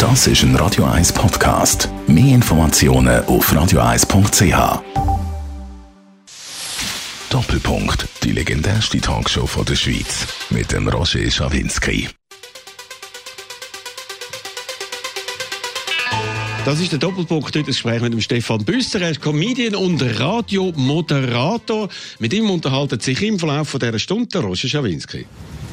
Das ist ein Radio 1 Podcast. Mehr Informationen auf radio1.ch. Doppelpunkt, die legendärste Talkshow von der Schweiz. Mit dem Roger Schawinski. Das ist der Doppelpunkt, heute das Gespräch mit dem Stefan Büsser. Er ist Comedian und Radiomoderator. Mit ihm unterhalten sich im Verlauf von dieser Stunde der Roger Schawinski.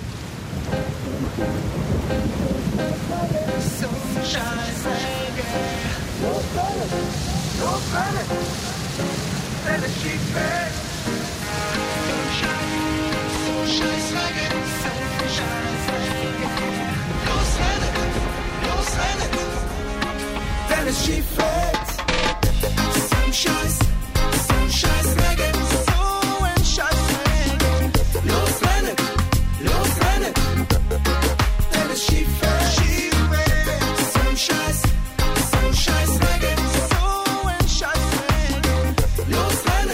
Es schief fällt, so ein Scheiß Reggae, so ein Scheiß Reggae. Losrennen, denn es schief fällt, so ein Scheiß Reggae, so ein Scheiß Reggae. Losrennen,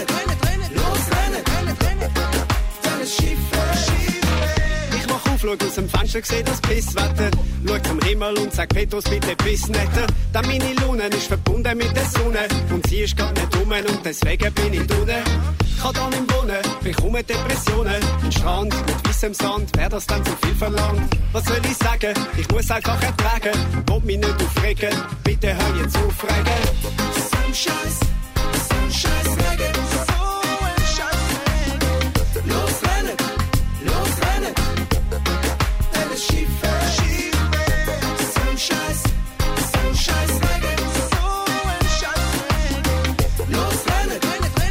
denn es schief fällt. Ich mach auf, schau aus dem Fenster, seh das Pisswetter. Schau zum Himmel und sag Petrus, bitte biss netter. Denn meine Lune ist verbunden mit der Sonne. Und sie ist grad nicht rum und deswegen bin ich drunten. Ich kann da nicht wohnen, bekomme Depressionen. Ein Strand mit weissem Sand, wär das dann zu viel verlangt? Was soll ich sagen? Ich muss einfach ertragen. Wollt mich nicht aufregen, bitte hör jetzt auf, Regen. So ein Scheiß Reggae, so ein Scheiß Reggae. Losrennen, denn es schief fällt. So ein Scheiß Reggae, so ein Scheiß Reggae. Losrennen,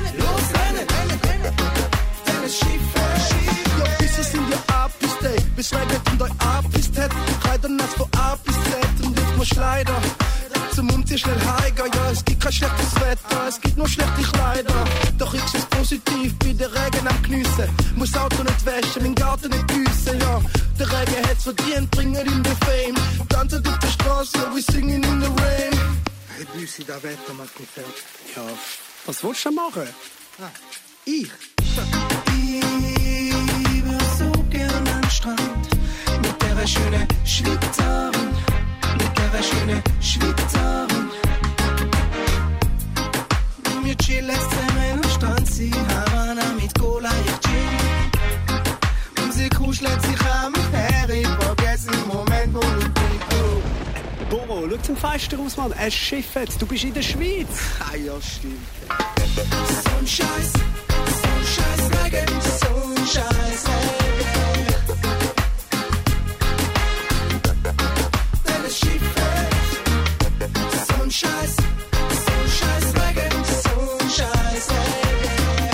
denn es schief fällt. Ja, bis es in dir ab ist, ey. Bis Reggae in euch ab ist, hat. Reiter nass von A bis Z und jetzt musst leider zum Umziehen schnell heiger. Ja, es gibt kein schlechtes Wetter, es gibt nur schlechte Kleider. Doch ich seh's positiv, bin der Regen am Geniessen. Muss Auto nicht waschen, mein Garten nicht büssen, ja. Der Regen hat's verdient, bringen ihm den Fame. Tanzen auf der Straße, we singing in the rain. Hey, Büssi, das Wetter macht mich fertig. Ja, was willst du machen? Ich? Ich will so gern am Strand mit der schönen Schweizerin, Wir chillen zusammen am Strand, sie Havana mit Cola, ich chill. Und sie kuschelt sich an mich her, ich vergesse den Moment, wo ich bin. Oh. Boro, schau zum Fenster raus, Mann. Es schifft, du bist in der Schweiz. Ah ja, stimmt. So ein Scheiß Reggae, so ein Scheiß Reggae. Denn es schief fällt. So ein Scheiß Reggae, so ein Scheiß Reggae.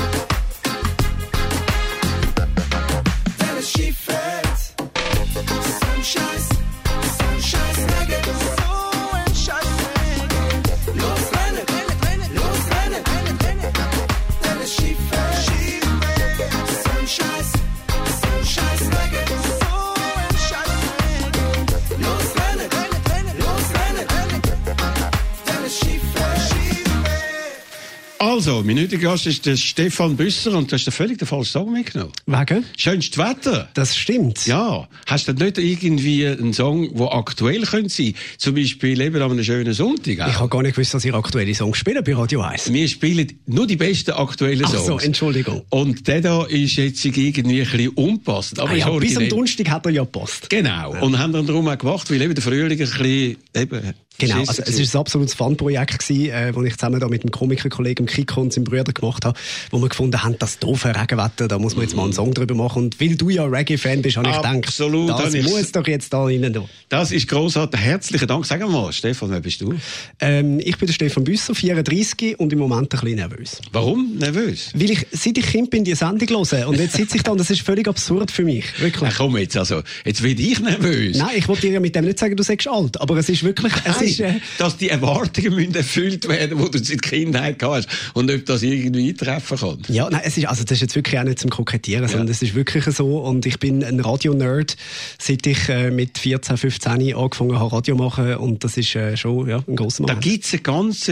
Denn es schief fällt. So ein Scheiß Reggae, so ein Scheiß Reggae. Losrennen, denn es schief fällt. So ein Scheiß Reggae, so ein Scheiß Reggae. Losrennen, denn es schief fällt. Also, mein heutiger Gast ist der Stefan Büsser und du hast völlig den falschen Song mitgenommen. Wegen? Schönstes Wetter. Das stimmt. Ja, hast du nicht irgendwie einen Song, der aktuell könnte sein? Zum Beispiel eben an einem schönen Sonntag. Auch? Ich habe gar nicht gewusst, dass ihr aktuelle Songs spielen bei Radio 1. Wir spielen nur die besten aktuellen Songs. Ach so, Entschuldigung. Und der da ist jetzt irgendwie ein bisschen unpassend. Aber ja, ist bis am originell. Donnerstag hat er ja gepasst. Genau. Ja. Und haben dann darum auch gemacht, weil eben der Frühling ein bisschen eben Genau, also es war ein absolutes Fun-Projekt, das ich zusammen da mit dem Komikerkollegen Kiko und seinem Bruder gemacht habe, wo wir gefunden haben, das doofe Regenwetter, da muss man jetzt mal einen Song drüber machen. Und weil du ja Reggae-Fan bist, habe ich gedacht, das muss doch jetzt da rein. Das ist grossartig. Herzlichen Dank. Sag mal, Stefan, wer bist du? Ich bin der Stefan Büsser, 34 und im Moment ein bisschen nervös. Warum nervös? Weil ich, seit ich Kind bin, die Sendung höre. Und jetzt sitze ich da und das ist völlig absurd für mich. Wirklich. Ach komm jetzt, also, jetzt bin ich nervös. Nein, ich wollte dir ja mit dem nicht sagen, du sagst alt, aber es ist wirklich, dass die Erwartungen müssen erfüllt werden, die du seit Kindheit hast und ob das irgendwie eintreffen kann. Ja, nein, das ist jetzt wirklich auch nicht zum Kokettieren, sondern es ist wirklich so und ich bin ein Radio-Nerd, seit ich mit 14, 15 angefangen habe, Radio machen und das ist schon ein grosser Moment. Da gibt es eine ganze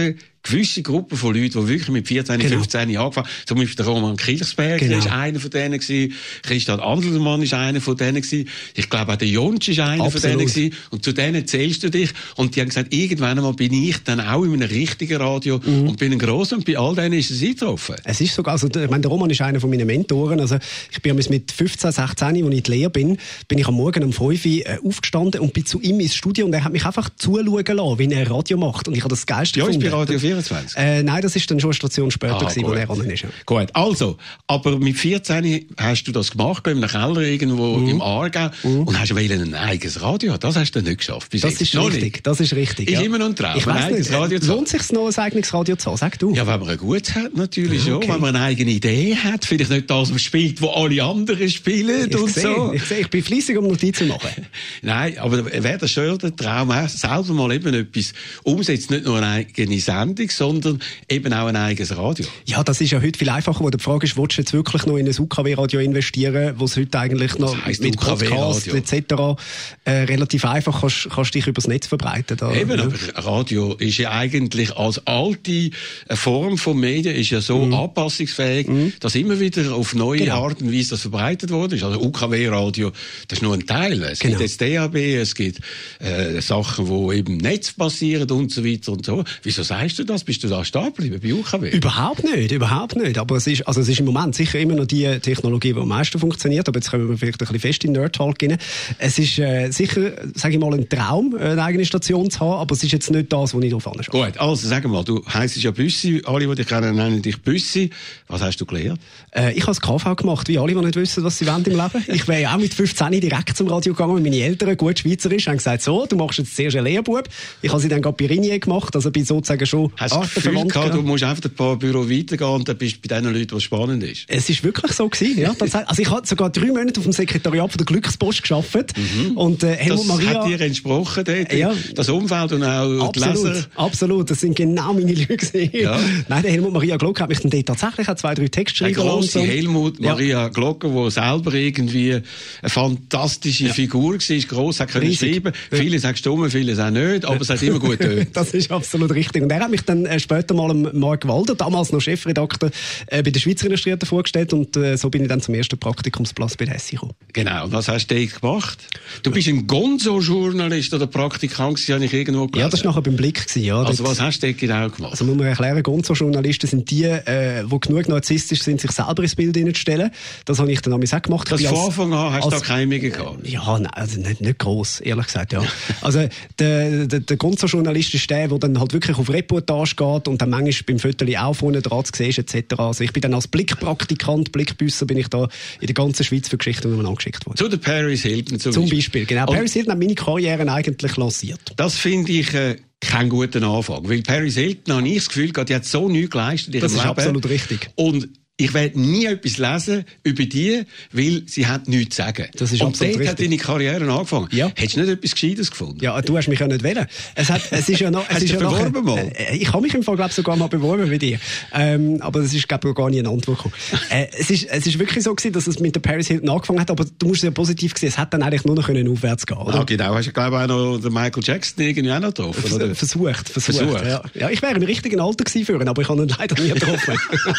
gewisse Gruppen von Leuten, die wirklich mit 14, 15 Jahren angefangen haben. Zum Beispiel der Roman Kirchsberger ist einer von denen gewesen. Christian Andelmann ist einer von denen gewesen. Ich glaube, auch der Jonsch ist einer von denen gewesen. Und zu denen zählst du dich. Und die haben gesagt, irgendwann einmal bin ich dann auch in einem richtigen Radio und bin ein grosser, und bei all denen ist es eingetroffen. Es ist sogar, also, ich meine, der Roman ist einer von meinen Mentoren. Also, ich bin mit 15, 16, als ich in die Lehre bin ich am Morgen um 5 Uhr aufgestanden und bin zu ihm ins Studio, und er hat mich einfach zuschauen lassen, wie er Radio macht. Und ich habe das Geilste gefunden. Ja, ist bei Radio 24? Nein, das ist dann schon eine Station später gewesen, wo er ran ist. Ja. Gut, also, aber mit 14 hast du das gemacht, im Keller irgendwo im Aargau, und hast ein eigenes Radio. Das hast du nicht geschafft. Das ist richtig. Das ist richtig. Ist immer noch ein Traum, ein eigenes Radio zu haben. Lohnt es sich noch, ein eigenes Radio zu haben? Sag du. Ja, wenn man ein gutes hat, natürlich schon. Wenn man eine eigene Idee hat, vielleicht nicht das spielt, wo alle anderen spielen Ich bin fleissig, um Notizen zu machen. Nein, aber wäre das schon der Traum, selber mal eben etwas umsetzt, nicht nur eine eigene Sendung, sondern eben auch ein eigenes Radio. Ja, das ist ja heute viel einfacher, wo die Frage ist, willst du jetzt wirklich noch in ein UKW-Radio investieren, wo es heute eigentlich noch mit Podcasts etc. relativ einfach kannst dich übers Netz verbreiten. Eben, aber Radio ist ja eigentlich als alte Form von Medien ist ja so anpassungsfähig, dass immer wieder auf neue Art und Weise das verbreitet worden ist. Also UKW-Radio, das ist nur ein Teil. Es gibt jetzt DAB, es gibt Sachen, die eben im Netz passieren und so weiter und so. Wieso sagst du das? Bist du da stehen geblieben bei UKW? Überhaupt nicht. Aber es ist im Moment sicher immer noch die Technologie, die am meisten funktioniert. Aber jetzt können wir vielleicht ein bisschen fest in Nerd-Talk rein. Es ist sicher, sage ich mal, ein Traum, eine eigene Station zu haben, aber es ist jetzt nicht das, was ich drauf anschaue. Gut, also sag mal, du heisst ja Büssi, alle, die dich kennen, nennen dich Büssi. Was hast du gelernt? Ich habe das KV gemacht, wie alle, die nicht wissen, was sie wollen im Leben. Ich wäre ja auch mit 15 direkt zum Radio gegangen, meine Eltern, gut Schweizerisch, haben gesagt, so, du machst jetzt zuerst einen Lehrbub. Ich habe sie dann gerade bei Rinnier gemacht, also bin sozusagen schon artenverwandt. Du musst einfach ein paar Büro weitergehen und dann bist du bei den Leuten, was spannend ist. Es ist wirklich so gewesen, ja. Also ich habe sogar 3 Monate auf dem Sekretariat von der Glückspost gearbeitet. Und Helmut Maria... Das hat dir entsprochen dort, das Umfeld und auch die Leser? Absolut, das sind genau meine Leute gewesen. Ja. Nein, der Helmut Maria Glock hat mich dann dort tatsächlich 2, 3 Texte geschrieben. Eine grosse Helmut Maria Glocker, die selber irgendwie eine fantastische Figur war, gross hat können schreiben. Viele sagen stumm, viele sagen nicht, aber es hat immer gut getönt. Das ist absolut richtig. Und er hat mich dann später mal Mark Walder, damals noch Chefredakteur, bei der Schweizer Industrie vorgestellt, und so bin ich dann zum ersten Praktikumsplatz bei Hessi gekommen. Genau, und was hast du dort gemacht? Du bist ein Gonzo-Journalist oder Praktikant, habe ich irgendwo gelesen. Ja, das war nachher beim Blick. Ja, also was hast du dort genau gemacht? Also muss man erklären, Gonzo-Journalisten sind die, die genug narzisstisch sind, sich selber ins Bild hineinzustellen. Das habe ich dann auch gemacht. Das von Anfang an hast du da keine mehr gehabt? Ja, nein, also nicht gross, ehrlich gesagt, ja. Also der Gonzo-Journalist ist der dann halt wirklich auf Reportage geht und dann manchmal beim Viertel auch vorne dran zu sehen ist, etc. Also ich bin dann als Blickpraktikant, Blickbüsser, bin ich da in der ganzen Schweiz für Geschichten angeschickt worden. Zu der Paris Hilton zum Beispiel, genau. Und Paris Hilton hat meine Karriere eigentlich lanciert. Das finde ich keinen guten Anfang, weil Paris Hilton, habe ich das Gefühl, die hat so nichts geleistet in ihrem Leben. Das ist absolut richtig. Und ich werde nie etwas lesen über die, weil sie hat nichts zu sagen. Das ist und absolut dort hat deine Karriere angefangen. Ja. Hättest du nicht etwas Gescheites gefunden? Ja, du hast mich ja nicht wählen. Es ist ja noch... Hast du dich beworben mal? Ich habe mich im Fall, glaube ich, sogar mal beworben wie dir. Aber es ist, glaube ich, gar nie eine Antwort gekommen. Es ist wirklich so gewesen, dass es mit der Paris Hilton angefangen hat, aber du musst es ja positiv sehen, es hat dann eigentlich nur noch aufwärts gehen, oder? Ja, genau. Hast du, glaube ich, auch noch den Michael Jackson irgendwie auch noch getroffen, oder? Versucht. Ja, ich wäre im richtigen Alter gewesen für ihn, aber ich habe ihn leider nie getroffen.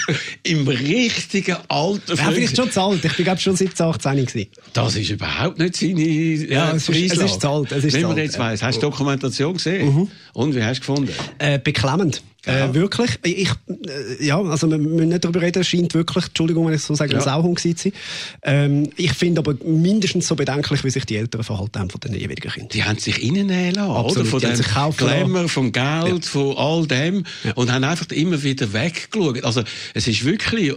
Im richtigen Alter? Ja, vielleicht schon zu alt. Ich bin, glaube schon 17, 18 gewesen. Das ist überhaupt nicht seine es ist zu alt. Wenn man jetzt weiss, hast du Dokumentation gesehen? Und wie hast du gefunden? Beklemmend. Wirklich. Also wir müssen nicht darüber reden, es scheint wirklich, Entschuldigung, wenn ich so sage, ein Sauhund gewesen zu sein. Ich finde aber mindestens so bedenklich, wie sich die Eltern verhalten haben von den jeweiligen Kindern. Die haben sich reinnehmen lassen, oder? Von dem Glamour, vom Geld, von all dem. Und haben einfach immer wieder weggeschaut. Also es ist wirklich...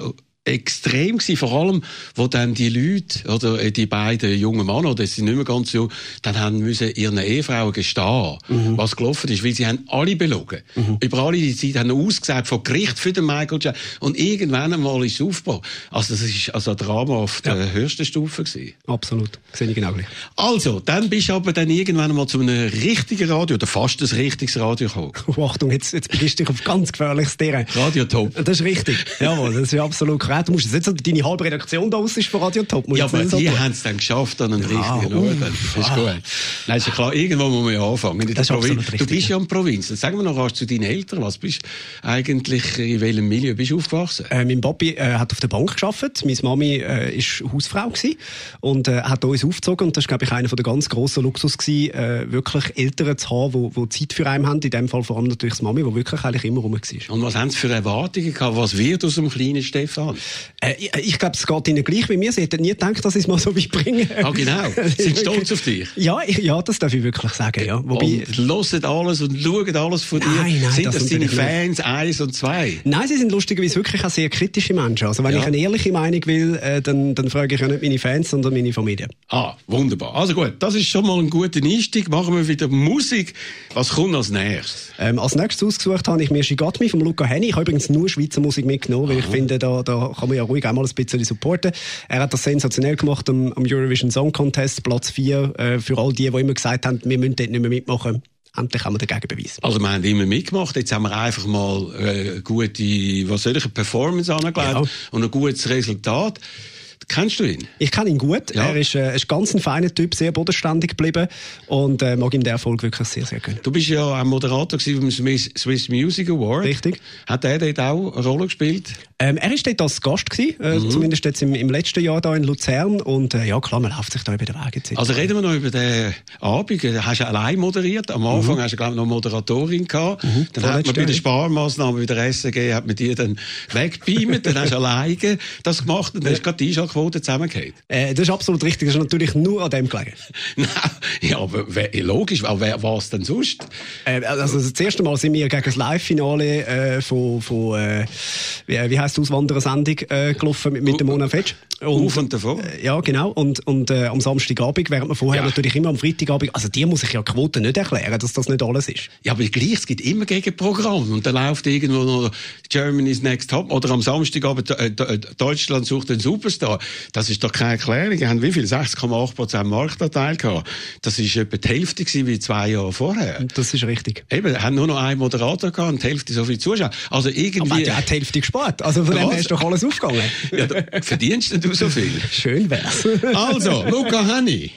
extrem gewesen, vor allem, wo dann die Leute, oder die beiden jungen Männer, oder sie sind nicht mehr ganz jung, dann haben müssen ihren Ehefrauen gestehen, was gelaufen ist, weil sie haben alle belogen. Über alle die Zeit haben ausgesagt, vor Gericht für den Michael Jackson. Und irgendwann einmal ist es aufgebaut. Also das ist ein Drama auf der höchsten Stufe gewesen. Absolut. Sehe ich genau gleich. Also, dann bist du aber dann irgendwann einmal zu einem richtigen Radio, oder fast ein richtiges Radio gekommen. Oh, Achtung, jetzt begibst du dich auf ganz gefährliches Terrain. Radio Top. Das ist richtig. Jawohl, das ist absolut korrekt. Du musst jetzt nicht deine halbe Redaktion da aus ist von Radio Top. Ja, aber die haben es dann geschafft an einen richtigen Ort. Das ist gut. Nein, ist ja klar, irgendwo muss man ja anfangen. Du bist ja in der Provinz. Sagen wir noch zu deinen Eltern. Was bist du eigentlich, in welchem Milieu bist du aufgewachsen? Mein Papi hat auf der Bank gearbeitet. Meine Mami war Hausfrau gewesen und hat uns aufgezogen. Und das war, glaube ich, einer der ganz grossen Luxus gewesen, wirklich Eltern zu haben, die Zeit für einen haben. In dem Fall vor allem natürlich das Mami, die wirklich eigentlich immer rum war. Und was haben Sie für Erwartungen gehabt? Was wird aus dem kleinen Stefan? Ich glaube, es geht Ihnen gleich wie mir. Sie hätten nie gedacht, dass ich es mal so weit bringe. Ah, genau. Sind stolz auf dich? Ja, das darf ich wirklich sagen. Ja. Wobei, und hören alles und schauen alles von dir. Nein, sind das deine Fans 1 und 2? Nein, sie sind lustigerweise wirklich auch sehr kritische Menschen. Also wenn ich eine ehrliche Meinung will, dann frage ich ja nicht meine Fans, sondern meine Familie. Ah, wunderbar. Also gut, das ist schon mal ein guter Einstieg. Machen wir wieder Musik. Was kommt als nächstes? Als nächstes ausgesucht habe ich mir «She Got Me» von Luca Hänni. Ich habe übrigens nur Schweizer Musik mitgenommen, weil ich finde, da kann man ja ruhig auch mal ein bisschen supporten. Er hat das sensationell gemacht am Eurovision Song Contest, Platz 4, für all die immer gesagt haben, wir müssen dort nicht mehr mitmachen. Endlich haben wir den Gegenbeweis. Also wir haben immer mitgemacht, jetzt haben wir einfach mal eine Performance angelegt und ein gutes Resultat. Kennst du ihn? Ich kenne ihn gut. Ja. Er ist ganz ein feiner Typ, sehr bodenständig geblieben und mag ihm den Erfolg wirklich sehr, sehr gönnen. Du bist ja ein Moderator beim Swiss Music Award. Richtig. Hat er dort auch eine Rolle gespielt? Er war dort als Gast gewesen, zumindest jetzt im letzten Jahr da in Luzern und ja klar, man läuft sich da über den Weg jetzt. Also reden wir noch über den Abend. Hast du allein moderiert? Am Anfang hast du, glaube ich, noch Moderatorin gehabt. Dann hat man bei den Sparmaßnahmen bei der SRG hat man die dann wegbeamt. Dann hast du alleine das gemacht und dann hast du gerade die Einschaltquote zusammengefallen. Das ist absolut richtig. Das ist natürlich nur an dem gelegen. Ja, aber logisch. Aber wer war es denn sonst? Also das erste Mal sind wir gegen das Live-Finale von wie heisst die Auswanderersendung gelaufen mit dem Mona Fetsch. Auf und davon. Ja, genau. Und am Samstagabend, während man vorher natürlich immer am Freitagabend, also dir muss ich ja Quote nicht erklären, dass das nicht alles ist. Ja, aber gleich, es gibt immer Gegenprogramm und dann läuft irgendwo noch Germany's Next Top oder am Samstagabend Deutschland sucht den Superstar. Das ist doch keine Erklärung. Wir haben wie viel? 6,8% Marktanteil gehabt. Das ist etwa die Hälfte gewesen wie 2 Jahre vorher. Das ist richtig. Eben, wir haben nur noch einen Moderator gehabt und die Hälfte so viele Zuschauer. Also irgendwie... Aber ja, die Hälfte gespart. Also von dem her ist doch alles aufgegangen. Ja, verdienst du so viel? Schön wär's. Also, Luca Hänni.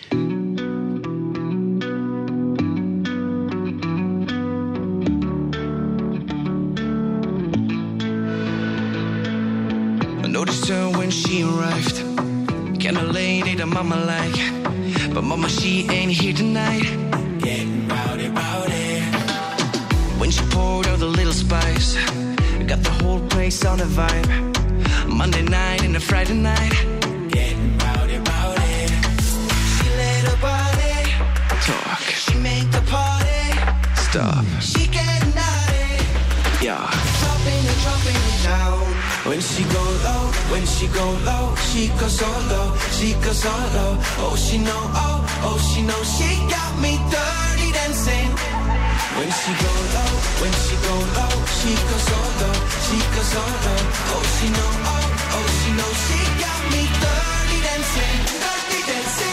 I noticed her when she arrived. Kinda lady that mama like. But mama, she ain't here tonight. Getting rowdy, rowdy. When she poured out the little spice, got the whole place on a vibe. Monday night and a Friday night. Getting rowdy, rowdy. She let her body talk. She make the party stop. She getting naughty. Yeah. Dropping it down. When she go low, she go solo, she go solo. Oh, she know, she got me dirty dancing. When she go low, she go solo, she go solo. Oh, she know, she got me dirty dancing, dirty dancing.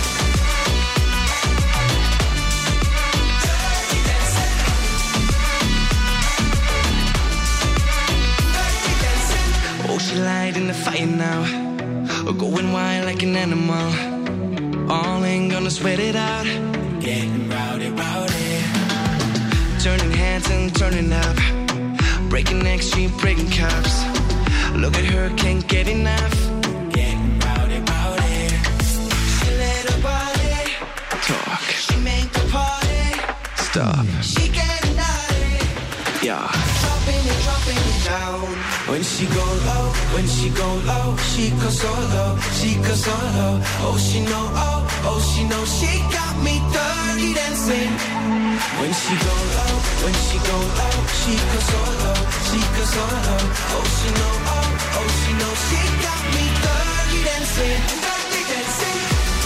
Oh, she light in the fire now, going wild like an animal. All ain't gonna sweat it out. Getting rowdy, rowdy. Turning heads and turning up. Breaking necks, she breaking cups. Look at her, can't get enough. Getting rowdy, rowdy. She let her body talk. She make the party stop. She getting naughty. Yeah. Dropping it down. When she go low, she go solo, she go solo. Oh, she know, she got me dirty dancing. When she go low, she go solo, she go solo. Oh, she know, she got me dirty dancing, dirty dancing.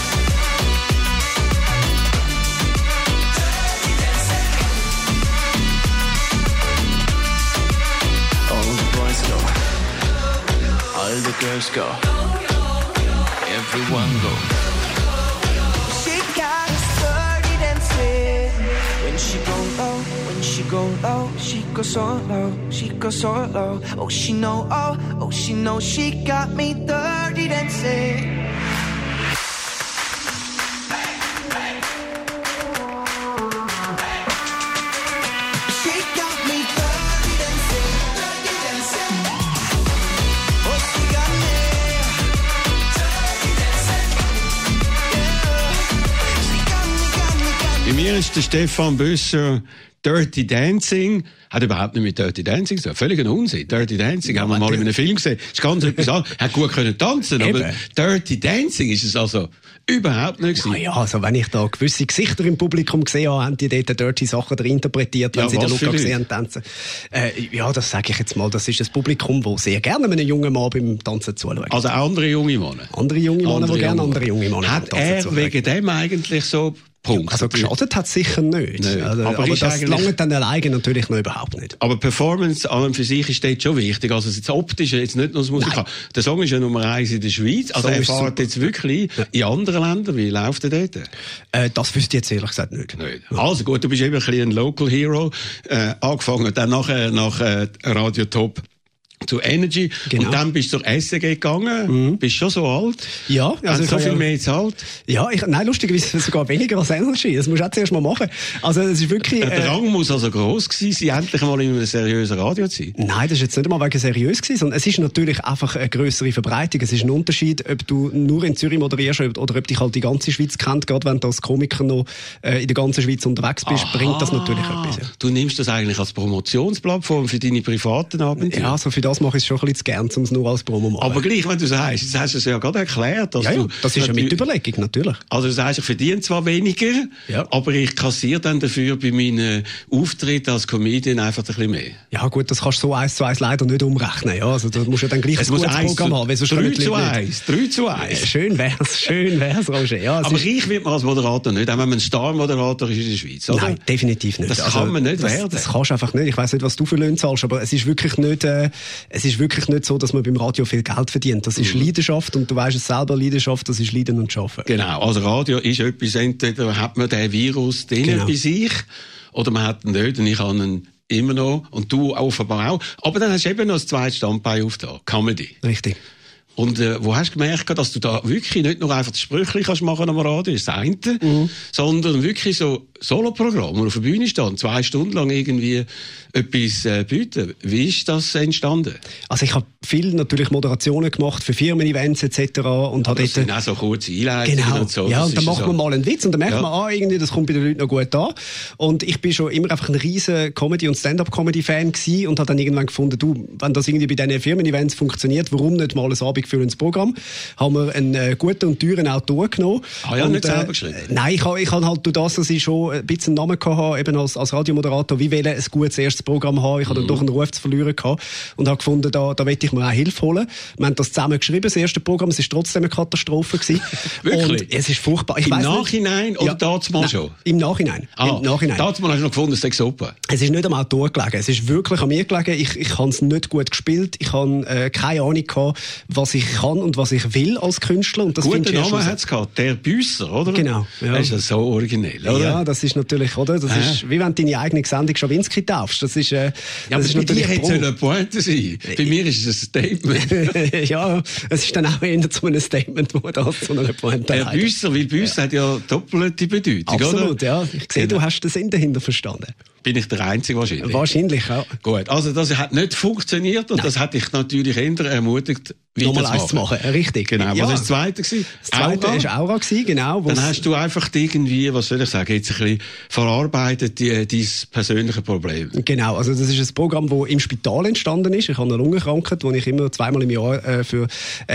All the girls go, everyone go. She got us dirty dancing. When she go low, she go low, she go so low, she go so low. Oh, she know, oh, she know, she got me dirty dancing. Bei mir ist der Stefan Büsser Dirty Dancing, hat überhaupt nicht mit Dirty Dancing so völliger Unsinn. Dirty Dancing ja, haben wir mal in einem Film gesehen. Ist ganz etwas anderes. Hat gut können tanzen, aber Dirty Dancing ist es also überhaupt nicht gewesen. Ja, also wenn ich da gewisse Gesichter im Publikum gesehen habe, haben die dort dirty Sachen drin interpretiert, wenn ja, sie den Luca gesehen haben tanzen. Ja, das sage ich jetzt mal. Das ist ein Publikum, das sehr gerne einem jungen Mann beim Tanzen zuschaut. Also andere junge Männer? Andere junge Männer, die gerne andere junge Männer hat er zuschauen. Wegen dem eigentlich so Punkt. Also geschadet hat sicher nicht. Aber das lange dann alleine natürlich noch überhaupt nicht. Aber Performance an und für sich ist dort schon wichtig. Also das Optische, jetzt nicht nur das Musikal. Der Song ist ja Nummer 1 in der Schweiz. Also er fährt jetzt wirklich in anderen Ländern. Wie läuft er dort? Das wüsste ich jetzt ehrlich gesagt nicht. Also gut, du bist eben ein bisschen ein Local Hero. Angefangen dann nachher nach Radio Top zu Energy. Genau. Und dann bist du zur SRG gegangen. Bist schon so alt? Ja. Also so viel mehr gezahlt? Ja, nein, lustigerweise sogar weniger als Energy. Das musst du auch zuerst mal machen. Also, es ist wirklich... Der Drang muss also gross gewesen sein, endlich mal in einem seriösen Radio zu sein. Nein, das ist jetzt nicht einmal wegen seriös gewesen, sondern es ist natürlich einfach eine grössere Verbreitung. Es ist ein Unterschied, ob du nur in Zürich moderierst oder ob dich halt die ganze Schweiz kennt. Gerade wenn du als Komiker noch in der ganzen Schweiz unterwegs bist, bringt das natürlich etwas. Ja. Du nimmst das eigentlich als Promotionsplattform für deine privaten Abenteuer? Ja, so für das mache ich es schon ein bisschen zu gern, um es nur als Promo machen. Aber gleich, wenn du sagst, jetzt hast du es ja gerade erklärt. Dass ja, das ist ja mit Überlegung, natürlich. Also du sagst, ich verdiene zwar weniger, aber ich kassiere dann dafür bei meinen Auftritten als Comedian einfach ein bisschen mehr. Ja gut, das kannst du so 1:1 leider nicht umrechnen. Ja, also da musst du dann gleich ein gutes Programm haben. 3:1. Schön wär's, Roger. Ja, aber reich wird man als Moderator nicht, auch wenn man ein Star-Moderator ist in der Schweiz, oder? Nein, definitiv nicht. Das kann man nicht werden. Das kannst du einfach nicht. Ich weiss nicht, was du für Löhne zahlst, aber es ist wirklich nicht so, dass man beim Radio viel Geld verdient. Das ist Leidenschaft und du weißt es selber, Leidenschaft, das ist Leiden und Schaffen. Genau, also Radio ist etwas, entweder hat man den Virus drin bei sich oder man hat ihn nicht und ich habe ihn immer noch und du offenbar auch. Aber dann hast du eben noch das zweite Standbein aufgetan, Comedy. Richtig. Und wo hast du gemerkt, dass du da wirklich nicht nur einfach das Sprüchli kannst machen am Radio, das ist das eine, sondern wirklich so Soloprogramm, wo auf der Bühne stand, 2 Stunden lang irgendwie etwas bieten. Wie ist das entstanden? Also ich habe viel natürlich Moderationen gemacht für Firmen-Events etc. Und das sind auch so kurze Einleitungen genau. und so. Ja, und dann macht man mal einen Witz und dann merkt man, irgendwie, das kommt bei den Leuten noch gut an. Und ich bin schon immer einfach ein riesen Comedy- und Stand-up-Comedy-Fan gewesen und habe dann irgendwann gefunden, wenn das irgendwie bei diesen Firmen-Events funktioniert, warum nicht mal ein abendfüllendes Programm? Haben wir einen guten und teuren Autor genommen. Nicht selber geschrieben? Nein, ich habe halt durch das, dass ich schon ein bisschen einen Namen hatte, eben als Radiomoderator, wie wollte ein gutes erstes Programm haben. Ich hatte dann doch einen Ruf zu verlieren gehabt und habe gefunden, da will ich mir auch Hilfe holen. Wir haben das zusammen geschrieben, das erste Programm. Es war trotzdem eine Katastrophe gewesen. Wirklich? Und es ist furchtbar. Im Nachhinein oder damals schon? Im Nachhinein. Damals hast du noch gefunden, es sei super. Es ist nicht am Autor gelegen. Es ist wirklich an mir gelegen. Ich habe es nicht gut gespielt. Ich habe keine Ahnung gehabt, was ich kann und was ich will als Künstler. Und das guten Namen hat es gehabt. Der Büsser, oder? Genau. Ja. Das ist ja so originell, oder? Ja, das ist natürlich, oder? Das ist, wie wenn du deine eigene Sendung Schawinski taufst. Das ist, das ist natürlich bei dir hätte es eine Pointe sein. Bei mir ist es ein Statement. Ja, es ist dann auch eher zu einem Statement, wo das zu einer Pointe hat. Büsser, weil Büsser hat ja doppelte Bedeutung, absolut, oder? Ja. Ich sehe, du hast den Sinn dahinter verstanden. Bin ich der Einzige wahrscheinlich? Wahrscheinlich, ja. Gut, also das hat nicht funktioniert und das hat dich natürlich eher ermutigt, nochmal eins zu machen. Richtig. Genau. Was war das Zweite? Das Zweite war Aura, genau. Dann hast du einfach irgendwie, was soll ich sagen, jetzt ein bisschen verarbeitet, dein persönliches Problem. Genau, also das ist ein Programm, das im Spital entstanden ist. Ich habe eine Lungenkrankheit, wo ich immer einmal im Jahr für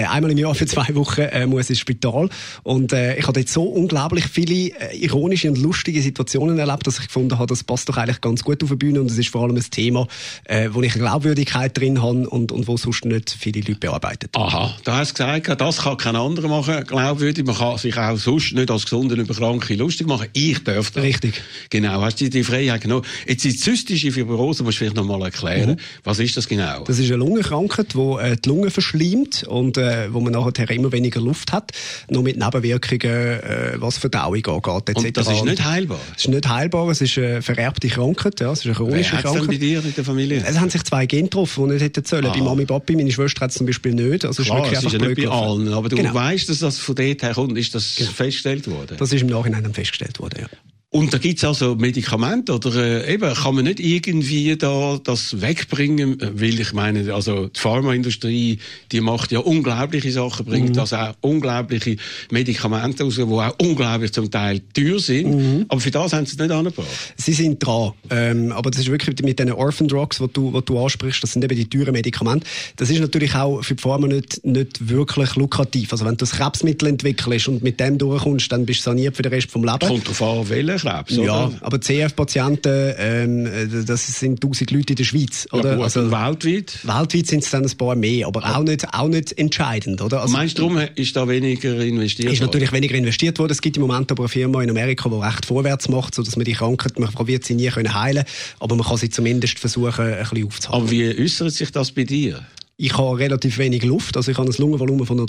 2 Wochen muss ins Spital. Und ich habe jetzt so unglaublich viele ironische und lustige Situationen erlebt, dass ich gefunden habe, das passt doch eigentlich ganz gut auf die Bühne und es ist vor allem ein Thema, wo ich eine Glaubwürdigkeit drin habe und wo sonst nicht viele Leute bearbeiten. Aha, da hast du gesagt, das kann kein anderer machen, glaubwürdig. Man kann sich auch sonst nicht als Gesunder über Kranke lustig machen. Ich darf das. Richtig. Genau, hast du die Freiheit genommen. Jetzt die zystische Fibrose, musst du vielleicht noch mal erklären. Was ist das genau? Das ist eine Lungenkrankheit, die die Lunge verschleimt und wo man nachher immer weniger Luft hat. Nur mit Nebenwirkungen, was Verdauung angeht, etc. Und das ist nicht heilbar? Es ist nicht heilbar, es ist eine vererbte Krankheit. Krankheit, ja, es ist eine chronische Krankheit. Wer hat's denn bei dir in der Familie? Es haben sich 2 Gene getroffen, die nicht hätten sollen. Bei Mami, Papi, meine Schwester hat es zum Beispiel nicht. Also klar, es ist wirklich ja nicht bei allen, aber du weißt, dass das von dort her kommt, ist das festgestellt worden? Das ist im Nachhinein dann festgestellt worden, ja. Und da gibt's also Medikamente oder eben kann man nicht irgendwie da das wegbringen, weil ich meine, also die Pharmaindustrie, die macht ja unglaubliche Sachen, bringt also auch unglaubliche Medikamente raus, die auch unglaublich zum Teil teuer sind, aber für das haben sie es nicht angebracht. Sie sind dran, aber das ist wirklich mit den Orphan Drugs, die du ansprichst, das sind eben die teuren Medikamente. Das ist natürlich auch für die Pharma nicht wirklich lukrativ. Also wenn du das Krebsmittel entwickelst und mit dem durchkommst, dann bist du saniert für den Rest vom Leben. Kommt drauf an, welchen Krebs, oder? Ja, aber CF-Patienten, das sind 1000 Leute in der Schweiz, oder? Ja, gut, also weltweit? Weltweit sind es dann ein paar mehr, aber auch nicht entscheidend, oder? Also, meinst du, darum ist da weniger investiert worden? Ist natürlich weniger investiert worden. Es gibt im Moment aber eine Firma in Amerika, die recht vorwärts macht, sodass man die Krankheit, man probiert sie nie heilen, aber man kann sie zumindest versuchen, ein bisschen aufzuhalten. Aber wie äußert sich das bei dir? Ich habe relativ wenig Luft, also ich habe ein Lungenvolumen von nur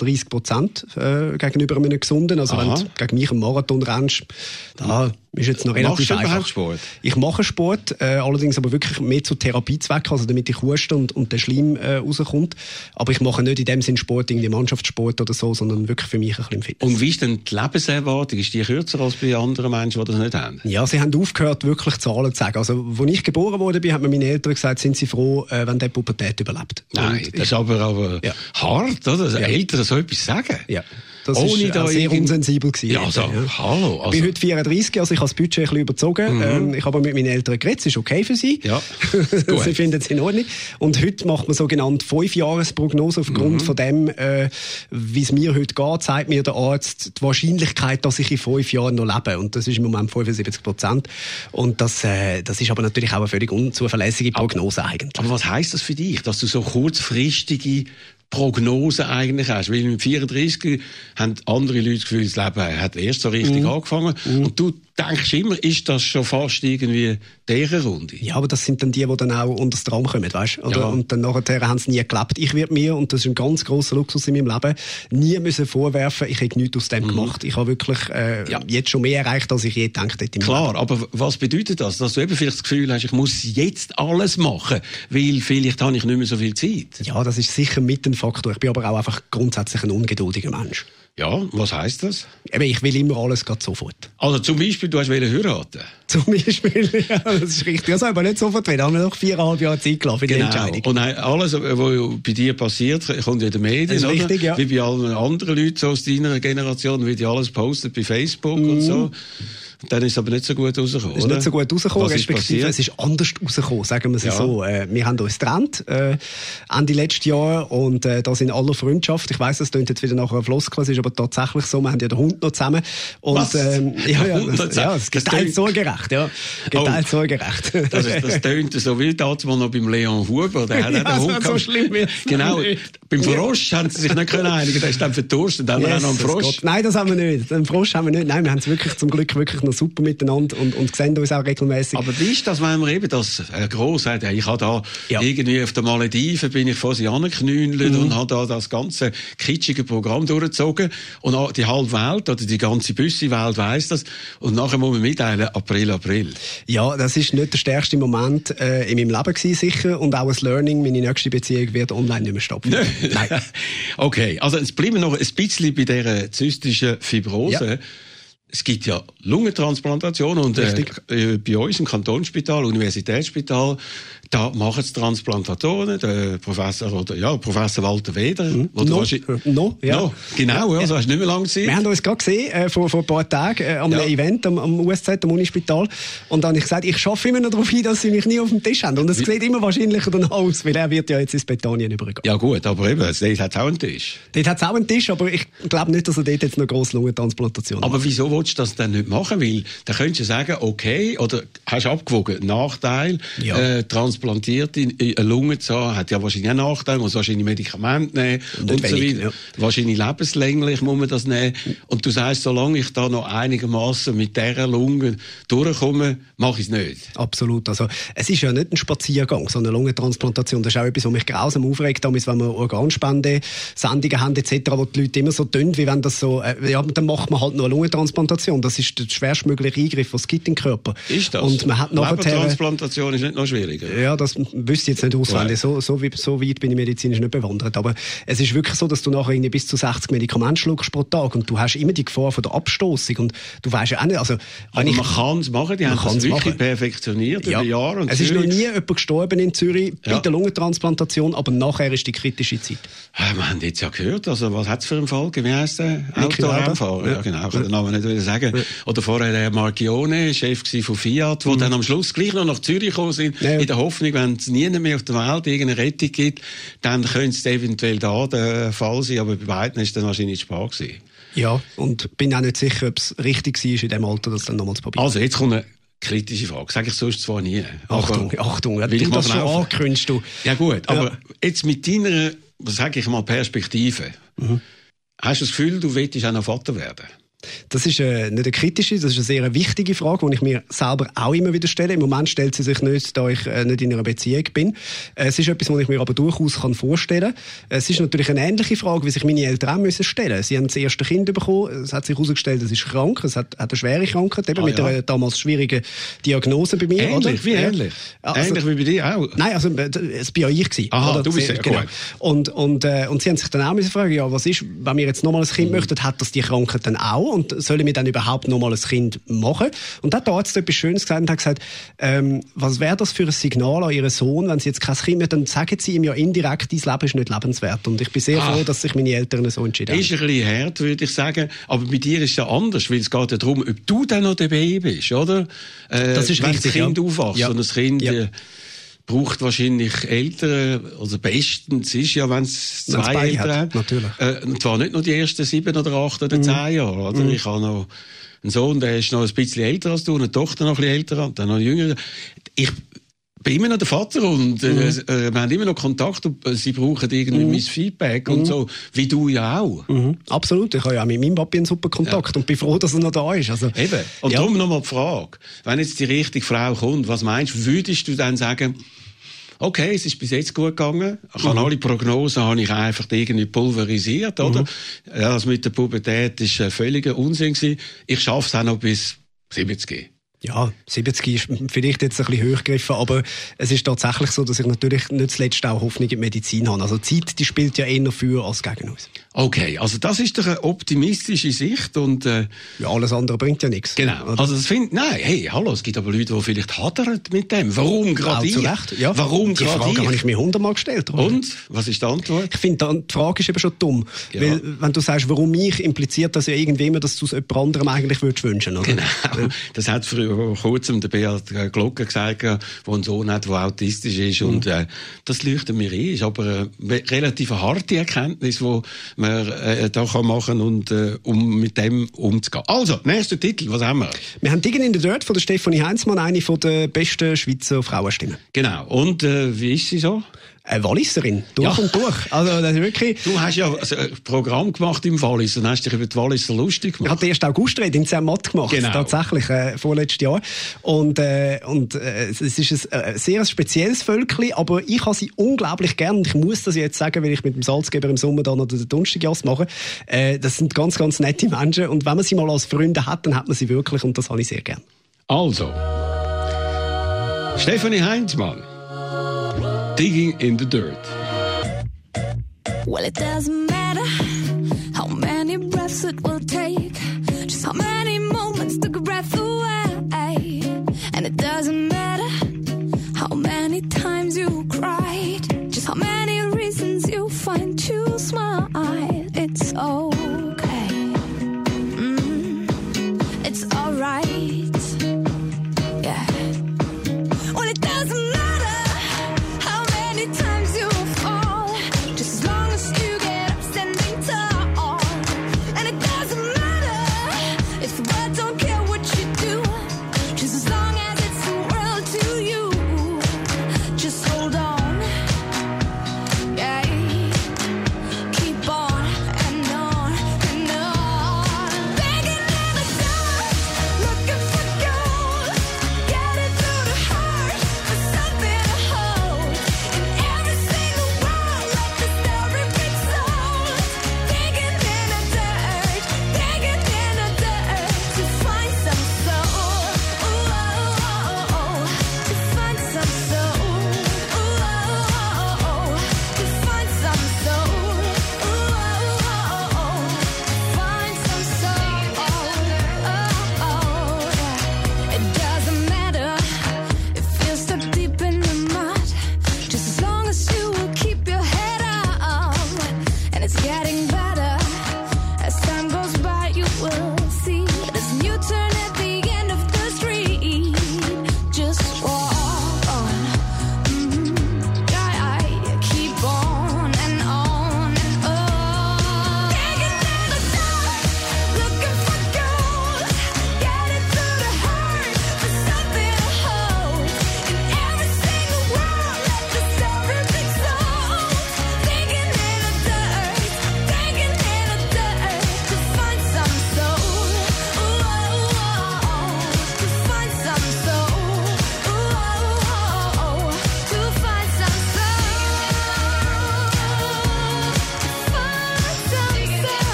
30% gegenüber einem Gesunden. Also wenn du gegen mich einen Marathon rennst, da ist jetzt noch relativ einfach. Machst du Sport? Ich mache Sport, allerdings aber wirklich mehr zu Therapiezwecken, also damit ich huste und der Schleim rauskommt. Aber ich mache nicht in dem Sinn Sport, irgendwie Mannschaftssport oder so, sondern wirklich für mich ein bisschen Fitness. Und wie ist denn die Lebenserwartung? Ist die kürzer als bei anderen Menschen, die das nicht haben? Ja, sie haben aufgehört, wirklich Zahlen zu sagen. Also, als ich geboren wurde, haben mir meine Eltern gesagt, sind sie froh, wenn der Pubertät überlebt. Nein, das ist aber hart, oder? Dass Eltern so etwas sagen. Ja. Das war sehr unsensibel gewesen. Ja, also, hallo. Also. Ich bin heute 34, also ich habe das Budget ein bisschen überzogen. Ich habe mit meinen Eltern geredet, das ist okay für sie. Ja, sie finden es in Ordnung. Und heute macht man sogenannte 5-Jahres-Prognose aufgrund von dem, wie es mir heute geht, sagt mir der Arzt die Wahrscheinlichkeit, dass ich in 5 Jahren noch lebe. Und das ist im Moment 75%. Und das ist aber natürlich auch eine völlig unzuverlässige Prognose eigentlich. Aber was heisst das für dich, dass du so kurzfristige Prognose eigentlich hast? Weil mit 34 haben andere Leute das Gefühl, das Leben hat erst so richtig angefangen. Und du denkst immer, ist das schon fast irgendwie deren Runde? Ja, aber das sind dann die dann auch unter das Tram kommen, weißt? Oder? Ja. Und dann nachher haben sie nie gelebt. Ich werde mir, und das ist ein ganz grosser Luxus in meinem Leben, nie müssen vorwerfen, ich hätte nichts aus dem gemacht. Ich habe wirklich jetzt schon mehr erreicht, als ich je gedacht hätte. Klar, aber was bedeutet das? Dass du eben vielleicht das Gefühl hast, ich muss jetzt alles machen, weil vielleicht habe ich nicht mehr so viel Zeit? Ja, das ist sicher mit ein Faktor. Ich bin aber auch einfach grundsätzlich ein ungeduldiger Mensch. Ja, was heisst das? Eben, ich will immer alles gerade sofort. Also zum Beispiel, du hast heiraten? Zum Beispiel, ja, das ist richtig. Das aber nicht sofort, wir haben noch 4,5 Jahre Zeit gelassen für die Entscheidung. Und alles, was bei dir passiert, kommt in den Medien, oder? Richtig, ja. Wie bei allen anderen Leuten so aus deiner Generation, wie die alles postet bei Facebook und so. Dann ist es aber nicht so gut rausgekommen, ist oder? Nicht so gut rausgekommen, respektive es ist anders rausgekommen, sagen wir es so. Wir haben uns getrennt, Ende letzten Jahr, und das in aller Freundschaft. Ich weiss, das klingt jetzt wieder nachher ein Floskel, es ist aber tatsächlich so, wir haben ja den Hund noch zusammen. Und, was? Das geteilt sorgerecht, ja. Geteilt sorgerecht. Das tönt so wie das, was noch beim Leon Huber, der hat den Hund so schlimm wird. Genau. Beim Frosch haben sie sich nicht einigen, der ist dann verdurstet, dann haben wir auch noch einen Frosch. Nein, das haben wir nicht. Den Frosch haben wir nicht. Nein, wir haben es wirklich zum Glück wirklich noch super miteinander und sehen uns auch regelmäßig. Aber wie ist das, wenn man eben das gross sagt, ich habe da irgendwie auf der Malediven bin ich vor sie angeknüllt und habe da das ganze kitschige Programm durchgezogen und die halbe Welt oder die ganze Büssi-Welt weiss das und nachher muss man mitteilen, April. Ja, das ist nicht der stärkste Moment in meinem Leben gewesen, sicher, und auch ein Learning, meine nächste Beziehung wird online nicht mehr stattfinden. Nein. Okay, also jetzt bleiben wir noch ein bisschen bei dieser zystischen Fibrose. Ja. Es gibt ja Lungentransplantationen und bei uns im Kantonsspital, Universitätsspital, da machen es Transplantatoren, der Professor Walter Weder. Genau, also hast du nicht mehr lange Zeit. Wir haben uns gerade gesehen, vor ein paar Tagen, am Event, am USZ, am Unispital. Und dann habe ich gesagt, ich schaffe immer noch darauf hin, dass sie mich nie auf dem Tisch haben. Und es sieht immer wahrscheinlicher dann aus, weil er wird ja jetzt ins Betanien übergehen. Ja gut, aber eben, dort hat es auch einen Tisch. Dort hat es auch einen Tisch, aber ich glaube nicht, dass er dort jetzt noch grosse Lungentransplantation macht. Aber wieso willst du das dann nicht machen? Weil, da könntest du sagen, okay, oder hast du abgewogen, Nachteil, Transplantation transplantierte Lunge zu haben, hat ja wahrscheinlich auch Nachteile, muss wahrscheinlich Medikamente nehmen und so weiter. Ja. Wahrscheinlich lebenslänglich muss man das nehmen. Und du sagst, solange ich da noch einigermaßen mit dieser Lunge durchkomme, mache ich es nicht. Absolut. Also, es ist ja nicht ein Spaziergang, so eine Lungentransplantation. Das ist auch etwas, was mich grausam aufregt, wenn wir Organspende-Sendungen haben etc., wo die Leute immer so tun, wie wenn das so, dann macht man halt noch eine Lungentransplantation. Das ist der schwerstmögliche Eingriff, was es gibt im Körper. Ist das? Und man hat Lebertransplantation ist nicht noch schwieriger? Ja, das wüsste ich jetzt nicht auswendig. So weit bin ich medizinisch nicht bewandert. Aber es ist wirklich so, dass du nachher irgendwie bis zu 60 Medikamente schluckst pro Tag und du hast immer die Gefahr von der Abstoßung. Und du weißt ja auch nicht, also... Aber man kann es machen, die haben das wirklich perfektioniert über Jahre. Und es ist noch nie jemand gestorben in Zürich bei der Lungentransplantation, aber nachher ist die kritische Zeit. Wir haben jetzt ja gehört, also was hat es für einen Fall? Wie heisst der? Autorennfahrer? Ja, genau, ich kann den Namen nicht wieder sagen. Ja. Oder vorher der Marchione, Chef von Fiat, die dann am Schluss gleich noch nach Zürich gekommen sind, in der Hoffnung, wenn es nie mehr auf der Welt irgendeine Rettung gibt, dann könnte es eventuell da der Fall sein, aber bei beiden ist es dann wahrscheinlich spät gewesen. Ja, und bin auch nicht sicher, ob es richtig war, in dem Alter das dann nochmal zu probieren. Also, jetzt kommt eine kritische Frage. Sage ich sonst zwar nie. Achtung, du das schon ankündigst, du. Ja gut, aber jetzt mit deiner, sage ich mal, Perspektive, hast du das Gefühl, du willst auch noch Vater werden? Das ist nicht eine kritische, das ist eine sehr wichtige Frage, die ich mir selber auch immer wieder stelle. Im Moment stellt sie sich nicht, da ich nicht in einer Beziehung bin. Es ist etwas, was ich mir aber durchaus vorstellen kann. Es ist natürlich eine ähnliche Frage, wie sich meine Eltern auch müssen stellen. Sie haben das erste Kind bekommen, es hat sich herausgestellt, es ist krank, es hat eine schwere Krankheit, eben mit einer damals schwierigen Diagnose bei mir. Ähnlich, oder? Wie ähnlich? Also, ähnlich wie bei dir auch? Nein, also es war ja ich gewesen. Aha, du bist ja genau. Und sie haben sich dann auch fragen, ja, was ist, wenn wir jetzt nochmal ein Kind möchten, hat das die Krankheit dann auch? Und sollen wir dann überhaupt noch mal ein Kind machen? Und da hat der Arzt etwas Schönes gesagt und hat gesagt, was wäre das für ein Signal an Ihren Sohn, wenn Sie jetzt kein Kind mehr, dann sagen Sie ihm ja indirekt, dein Leben ist nicht lebenswert. Und ich bin sehr froh, dass sich meine Eltern so entschieden haben. Ist ein bisschen hart, würde ich sagen. Aber bei dir ist es ja anders, weil es geht ja darum, ob du dann noch dabei bist, oder? Das ist wenn richtig, das Kind aufwächst und das Kind... braucht wahrscheinlich Eltern, also bestens ist ja, wenn es zwei Eltern hat. Natürlich. Und zwar nicht nur die ersten 7 oder 8 oder 10 Jahre. Oder? Ich habe noch einen Sohn, der ist noch ein bisschen älter als du, eine Tochter noch ein bisschen älter und dann noch jünger. Ich bin immer noch der Vater und wir haben immer noch Kontakt und sie brauchen irgendwie mein Feedback und so, wie du ja auch. Absolut, ich habe ja mit meinem Papi einen super Kontakt und bin froh, dass er noch da ist. Also, eben. Und darum nochmal die Frage, wenn jetzt die richtige Frau kommt, was meinst du, würdest du dann sagen, okay, es ist bis jetzt gut gegangen. Ich habe alle Prognosen habe ich einfach irgendwie pulverisiert, oder? Ja, das mit der Pubertät ist völliger Unsinn gewesen. Ich schaffe es auch noch bis 70. Ja, 70 ist vielleicht jetzt ein bisschen hochgegriffen, aber es ist tatsächlich so, dass ich natürlich nicht zuletzt auch Hoffnung in die Medizin habe. Also die Zeit, die spielt ja eher für als gegen uns. Okay, also das ist doch eine optimistische Sicht und ja, alles andere bringt ja nichts. Genau. Oder? Also das es gibt aber Leute, die vielleicht hadern mit dem. Warum gerade ich? Ja. Warum die Frage habe ich mir 100-mal gestellt. Oder? Und? Was ist die Antwort? Ich finde, die Frage ist eben schon dumm. Ja. Weil, wenn du sagst, warum ich, impliziert das ja irgendwie immer, dass du es jemand anderem eigentlich würdest wünschen, oder? Genau. Ja. Das hat früher vor kurzem der Beat Glocker gesagt, der einen Sohn hat, der autistisch ist. Und das leuchtet mir ein. Ist aber eine relativ harte Erkenntnis, die man da kann machen und um mit dem umzugehen. Also, nächster Titel, was haben wir? Wir haben Digging in the Dirt von der Stefanie Heinzmann, eine der besten Schweizer Frauenstimmen. Genau. Und wie ist sie so? Eine Walliserin, durch und durch. Also, das ist wirklich... Du hast ja ein Programm gemacht im Wallis und hast dich über die Walliser lustig gemacht. Ich habe den 1. August-Rede in Zermatt gemacht, genau. Tatsächlich, vorletztes Jahr. Und es ist ein sehr spezielles Völkchen, aber ich habe sie unglaublich gern. Ich muss das jetzt sagen, weil ich mit dem Salzgeber im Sommer dann noch den Donnerstagjass mache. Das sind ganz, ganz nette Menschen und wenn man sie mal als Freunde hat, dann hat man sie wirklich und das habe ich sehr gern. Also, Stefanie Heinzmann. Digging in the Dirt. Well, it doesn't matter how many breaths it will take, just how many moments took a breath away. And it doesn't matter how many times you cried, just how many reasons you find to smile. It's okay. It's alright. Yeah. Well, it doesn't matter times you fall, just as long as you get up standing tall. And it doesn't matter if the world don't care what you do, just as long as it's the world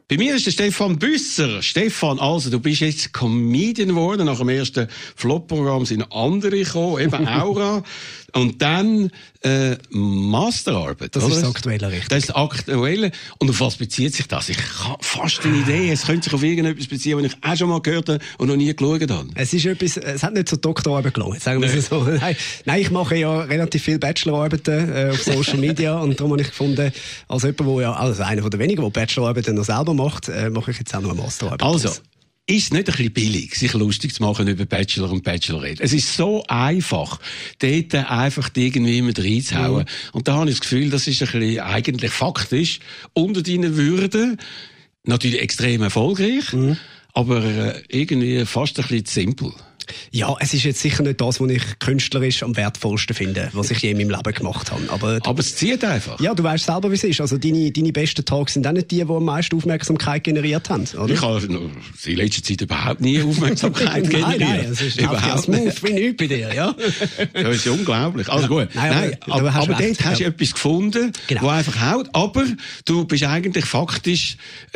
Bei mir ist der Stefan Büsser. Stefan, also, du bist jetzt Comedian geworden. Nach dem ersten Flop-Programm sind andere gekommen, eben Aura. Und dann Masterarbeit. Das oder? ist das Aktuelle, richtig. Das ist das Aktuelle. Und auf was bezieht sich das? Ich habe fast eine Idee. Es könnte sich auf irgendetwas beziehen, was ich auch schon mal gehört habe und noch nie geschaut habe. Es ist etwas, es hat nicht zur Doktorarbeit gelangt, sagen wir es so. Nein, ich mache ja relativ viele Bachelorarbeiten auf Social Media und darum habe ich gefunden, als jemand, der ja, also einer von den wenigen, der Bachelorarbeiten noch selber macht, mache ich jetzt auch noch eine Masterarbeit. Also, ist es nicht ein bisschen billig, sich lustig zu machen über Bachelor und Bachelorette? Es ist so einfach, dort einfach irgendwie mit reinzuhauen. Und da habe ich das Gefühl, das ist ein bisschen eigentlich faktisch unter deinen Würden. Natürlich extrem erfolgreich, aber irgendwie fast ein bisschen simpel. Ja, es ist jetzt sicher nicht das, was ich künstlerisch am wertvollsten finde, was ich je in meinem Leben gemacht habe. Aber es zieht einfach. Ja, du weißt selber, wie es ist. Also deine besten Tage sind auch nicht die am meisten Aufmerksamkeit generiert haben, oder? Ich habe in letzter Zeit überhaupt nie Aufmerksamkeit generiert. Nein, es ist überhaupt smooth wie nichts bei dir, ja. Das ist unglaublich. Also gut. Aber dort hast du etwas gefunden, genau, wo einfach haut. Aber du bist eigentlich faktisch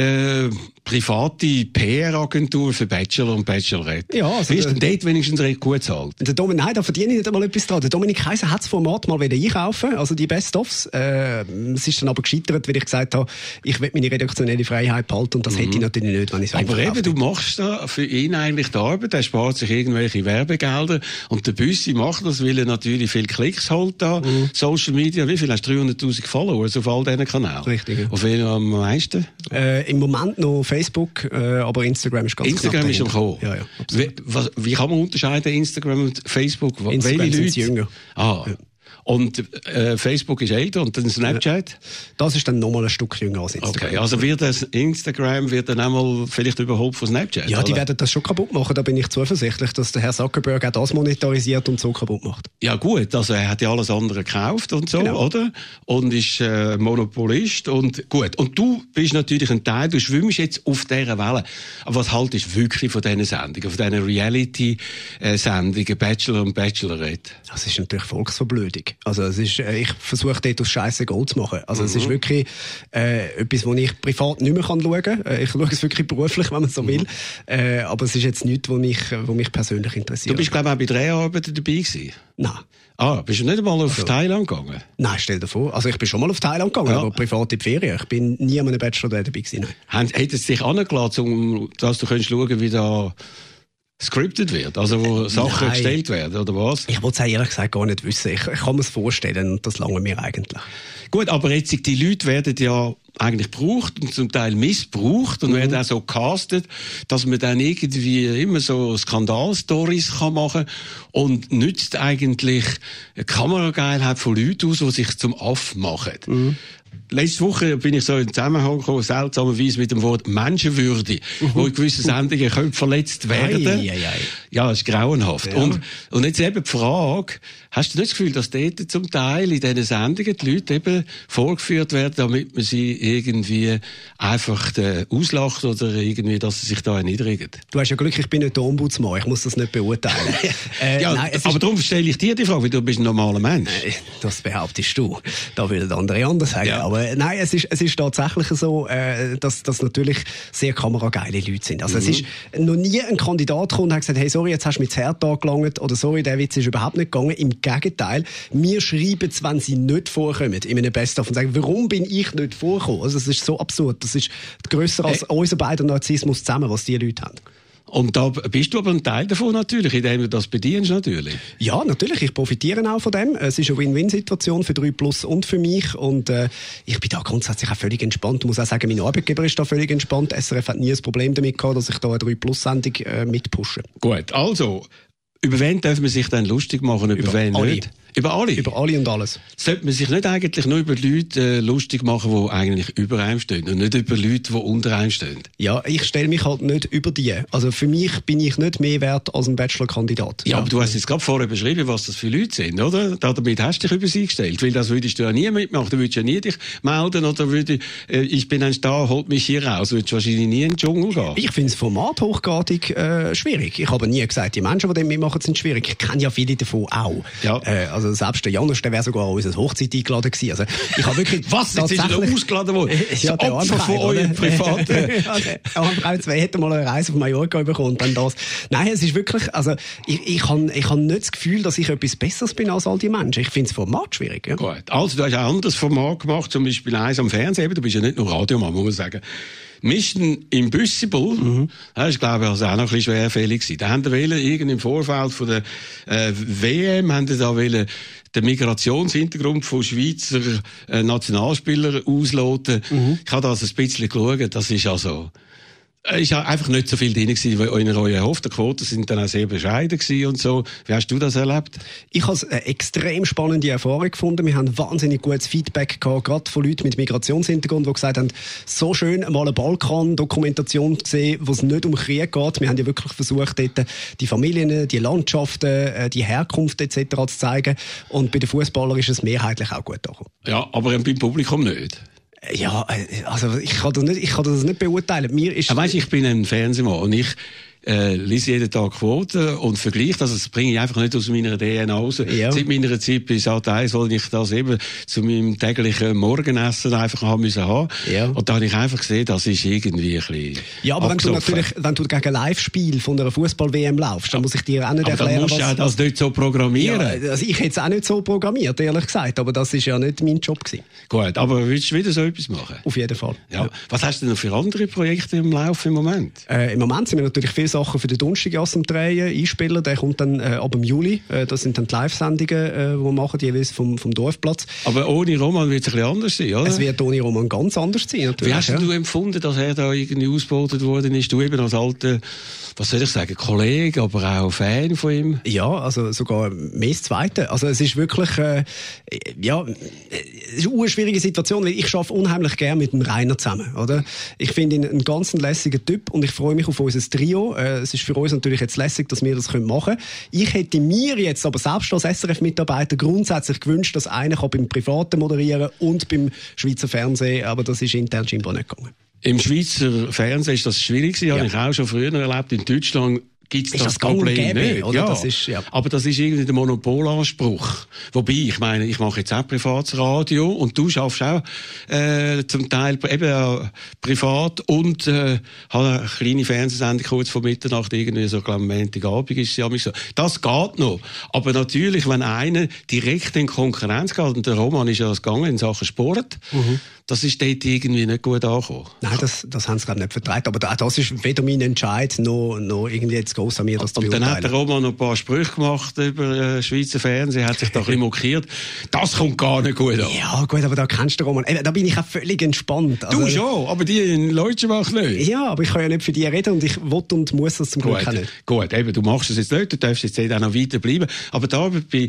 private PR-Agentur für Bachelor und Bachelorette. Ja, also ist denn dort wenigstens recht gut zahlt? Nein, da verdiene ich nicht einmal etwas dran. Der Dominik Kaiser hat das Format mal wieder einkaufen, also die Best-ofs. Es ist dann aber gescheitert, weil ich gesagt habe, ich will meine redaktionelle Freiheit behalten und das hätte ich natürlich nicht, wenn ich es aber eben, du machst da für ihn eigentlich die Arbeit, er spart sich irgendwelche Werbegelder und der Büssi macht das, weil er natürlich viele Klicks holt da. Social Media, wie viel hast du? 300'000 Follower auf all diesen Kanälen? Richtig. Ja. Auf wen am meisten? Im Moment noch Facebook, aber Instagram ist ganz Instagram ist am Kommen. Ja. Wie kann man unterscheiden, Instagram und Facebook? Instagram sind jünger. Ah. Ja. Und Facebook ist älter und dann Snapchat? Ja. Das ist dann nochmal ein Stück jünger als Instagram. Okay, also wird das Instagram dann einmal vielleicht überholt von Snapchat? Ja, oder? Die werden das schon kaputt machen, da bin ich zuversichtlich, dass der Herr Zuckerberg auch das monetarisiert und so kaputt macht. Ja gut, also er hat ja alles andere gekauft und so, genau, oder? Und ist Monopolist und gut. Und du bist natürlich ein Teil, du schwimmst jetzt auf dieser Welle. Aber was haltest du wirklich von diesen Sendungen, von diesen Reality-Sendungen, Bachelor und Bachelorette? Das ist natürlich Volksverblödung. Also es ist, ich versuche dort aus Scheiße Gold zu machen. Also es ist wirklich etwas, was ich privat nicht mehr schauen kann. Ich schaue es wirklich beruflich, wenn man so will. Aber es ist jetzt nichts, was mich persönlich interessiert. Du bist, glaube ich, auch bei Dreharbeiten dabei gewesen? Nein. Bist du nicht einmal auf Thailand gegangen? Nein, stell dir vor. Also ich bin schon mal auf Thailand gegangen, aber privat in die Ferien. Ich bin nie an einem Bachelor dabei gewesen. Hätte es dich angelassen, dass du schauen, wie da scripted wird, also wo Sachen gestellt werden, oder was? Ich wollte es ehrlich gesagt gar nicht wissen. Ich kann mir es vorstellen und das lange mir eigentlich. Gut, aber jetzt, die Leute werden ja eigentlich gebraucht und zum Teil missbraucht und werden auch so gecastet, dass man dann irgendwie immer so Skandalstories kann machen und nützt eigentlich eine Kamerageilheit von Leuten aus, die sich zum Aff machen. Letzte Woche bin ich so in Zusammenhang gekommen, seltsamerweise mit dem Wort Menschenwürde, wo in gewissen Sendungen könnte verletzt werden. Ja, das ist grauenhaft. Ja. Und jetzt eben die Frage, hast du nicht das Gefühl, dass dort zum Teil in diesen Sendungen die Leute eben vorgeführt werden, damit man sie irgendwie einfach auslacht oder irgendwie, dass sie sich da erniedrigen? Du hast ja Glück, ich bin nicht der Ombudsmann, ich muss das nicht beurteilen. Nein, aber darum stelle ich dir die Frage, weil du bist ein normaler Mensch. Das behauptest du. Da würden andere anders sagen. Ja. Aber nein, es ist tatsächlich so, dass natürlich sehr kamerageile Leute sind. Also es ist noch nie ein Kandidat gekommen und hat gesagt, hey, sorry, jetzt hast du mir das Herz angelangt oder sorry, der Witz ist überhaupt nicht gegangen. Im Gegenteil, wir schreiben es, wenn sie nicht vorkommen in einem Best-of und sagen, warum bin ich nicht vorgekommen? Also es ist so absurd. Das ist grösser als unser beider Narzissmus zusammen, was die Leute haben. Und da bist du aber ein Teil davon natürlich, indem du das bedienst natürlich. Ja, natürlich. Ich profitiere auch von dem. Es ist eine Win-Win-Situation für 3+ und für mich. Und ich bin da grundsätzlich auch völlig entspannt. Ich muss auch sagen, mein Arbeitgeber ist da völlig entspannt. SRF hat nie ein Problem damit gehabt, dass ich da eine 3+-Sendung mitpushe. Gut, also, über wen darf man sich dann lustig machen, über wen alle. nicht? Über alle? Über alle und alles. Sollte man sich nicht eigentlich nur über Leute lustig machen, die eigentlich über einem stehen und nicht über Leute, die unter einem stehen? Ja, ich stelle mich halt nicht über die. Also für mich bin ich nicht mehr wert als ein Bachelor-Kandidat. Ja, aber du hast jetzt gerade vorher beschrieben, was das für Leute sind, oder? Damit hast du dich über sie gestellt, weil das würdest du ja nie mitmachen. Du würdest ja nie dich melden oder ich bin ein Star, holt mich hier raus. Du würdest wahrscheinlich nie in den Dschungel gehen. Ich finde das Format hochgradig schwierig. Ich habe nie gesagt, die Menschen, die dem mitmachen, sind schwierig. Ich kenne ja viele davon auch. Ja. Also selbst der Janusz, der wäre sogar an unsere Hochzeit eingeladen gewesen. Also ich habe wirklich... Was? Jetzt ist er ausgeladen worden? Ja, der Opfer von eurem privaten... Der Armbrau 2 hätte mal eine Reise auf Mallorca bekommen und dann das. Nein, es ist wirklich... Also ich habe nicht das Gefühl, dass ich etwas Besseres bin als all die Menschen. Ich finde das Format schwierig. Ja. Gut. Also du hast ein anderes Format gemacht, zum Beispiel eins am Fernsehen. Du bist ja nicht nur Radiomann, muss man sagen. Mission Impossible, das ist, glaube ich, also auch noch ein bisschen schwerfällig gewesen. Da haben wir im Vorfeld von der WM haben da den Migrationshintergrund von Schweizer Nationalspielern ausloten. Ich habe das ein bisschen geschaut. Das ist also... Es war einfach nicht so viel drin gewesen, wie in eurer erhofften Quoten sind dann auch sehr bescheiden gewesen und so. Wie hast du das erlebt? Ich habe eine extrem spannende Erfahrung gefunden. Wir haben wahnsinnig gutes Feedback gehabt, gerade von Leuten mit Migrationshintergrund, die gesagt haben, so schön mal eine Balkan-Dokumentation gesehen, wo es nicht um Krieg geht. Wir haben ja wirklich versucht, dort die Familien, die Landschaften, die Herkunft etc. zu zeigen. Und bei den Fußballern ist es mehrheitlich auch gut angekommen. Ja, aber beim Publikum nicht. Ja, also ich kann das nicht beurteilen. Mir ist... Weißt, ich bin ein Fernsehmann und ich lese jeden Tag Quoten und vergleiche das. Das bringe ich einfach nicht aus meiner DNA raus. Ja. Seit meiner Zeit bei Sat.1 wollte ich das eben zu meinem täglichen Morgenessen einfach haben müssen. Ja. Und da habe ich einfach gesehen, das ist irgendwie ein bisschen... Ja, aber wenn du gegen ein Live-Spiel von einer Fußball-WM laufst, dann muss ich dir auch nicht erklären, was... Aber dann musst du das nicht so programmieren. Ja, also ich hätte es auch nicht so programmiert, ehrlich gesagt. Aber das ist ja nicht mein Job gewesen. Gut, aber willst du wieder so etwas machen? Auf jeden Fall. Ja. Was hast du denn noch für andere Projekte im Laufe im Moment? Im Moment sind wir natürlich viele Sachen für den Donnerstag am Drehen, einspielen. Der kommt dann ab dem Juli. Das sind dann die Live-Sendungen, die wir machen, jeweils vom Dorfplatz. Aber ohne Roman wird es ein bisschen anders sein, oder? Es wird ohne Roman ganz anders sein, natürlich. Wie hast du empfunden, dass er da irgendwie ausgebaut worden ist? Du eben als alter, was soll ich sagen, Kollege, aber auch Fan von ihm? Ja, also sogar mehr das Zweite. Also es ist wirklich, es ist eine schwierige Situation, weil ich arbeite unheimlich gerne mit dem Rainer zusammen, oder? Ich finde ihn einen ganz lässigen Typ und ich freue mich auf unser Trio. Es ist für uns natürlich jetzt lässig, dass wir das machen können. Ich hätte mir jetzt aber selbst als SRF-Mitarbeiter grundsätzlich gewünscht, dass einer beim Privaten moderieren und beim Schweizer Fernsehen, aber das ist intern scheinbar nicht gegangen. Im Schweizer Fernsehen ist das schwierig gewesen, habe ich auch schon früher erlebt. In Deutschland gibt es das Problem nicht. Oder? Ja. Das ist, ja. Aber das ist irgendwie der Monopolanspruch. Wobei, ich meine, ich mache jetzt auch privates Radio und du schaffst auch zum Teil eben privat und habe eine kleine Fernsehsendung kurz vor Mitternacht, irgendwie so, glaube ich, Montagabend ist ja so. Das geht noch. Aber natürlich, wenn einer direkt in Konkurrenz geht, und der Roman ist ja das gegangen in Sachen Sport, das ist dort irgendwie nicht gut angekommen. Nein, das haben sie gerade nicht vertreten. Aber das ist weder mein Entscheid, noch irgendwie jetzt gross an mir, das zu beurteilen. Und dann hat der Roman noch ein paar Sprüche gemacht über Schweizer Fernsehen, hat sich da ein bisschen mokiert. Das kommt gar nicht gut an. Ja, gut, aber da kennst du den Roman. Da bin ich auch völlig entspannt. Also, du schon, aber die in Leutschenbach nicht. Ja, aber ich kann ja nicht für die reden und ich will und muss das zum Glück auch nicht. Gut, eben, du machst es jetzt nicht, du darfst jetzt auch noch weiter bleiben. Aber da bei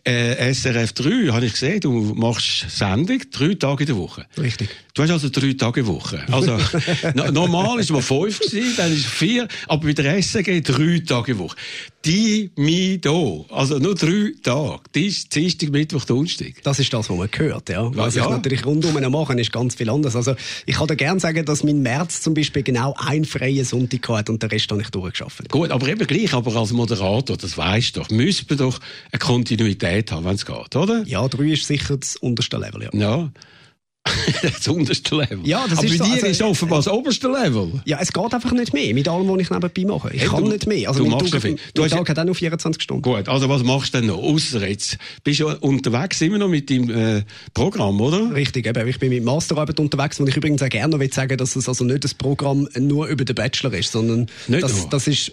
SRF 3 habe ich gesehen, du machst Sendung 3 Tage in der Woche. Richtig. Du hast also 3 Tage in der Woche. Also, normal ist es mal 5 gewesen, dann ist es 4, aber bei der SRG 3 Tage in der Woche. Die, mi, da. Also nur 3 Tage. Dienstag, Mittwoch, Donnerstag. Das ist das, was man hört, ja. Was ich natürlich rundum noch machen, ist ganz viel anders. Also, ich kann dir gerne sagen, dass mein März zum Beispiel genau einen freien Sonntag hat und den Rest habe ich durchgeschafft. Gut, aber eben gleich, aber als Moderator, das weisst du doch, müsste man doch eine Kontinuität haben, wenn es geht, oder? Ja, 3 ist sicher das unterste Level, ja. Ja. Das unterste Level. Ja, das aber ist bei so, dir ist offenbar das oberste Level. Ja, es geht einfach nicht mehr, mit allem, was ich nebenbei mache. Ich kann nicht mehr. Also du machst ja viel. Der Tag hat auch noch 24 Stunden. Gut, also was machst du denn noch? Ausser jetzt, bist du unterwegs immer noch mit deinem Programm, oder? Richtig, eben. Ich bin mit Masterarbeit unterwegs, wo ich übrigens auch gerne noch sagen will, dass es also nicht das Programm nur über den Bachelor ist, sondern das ist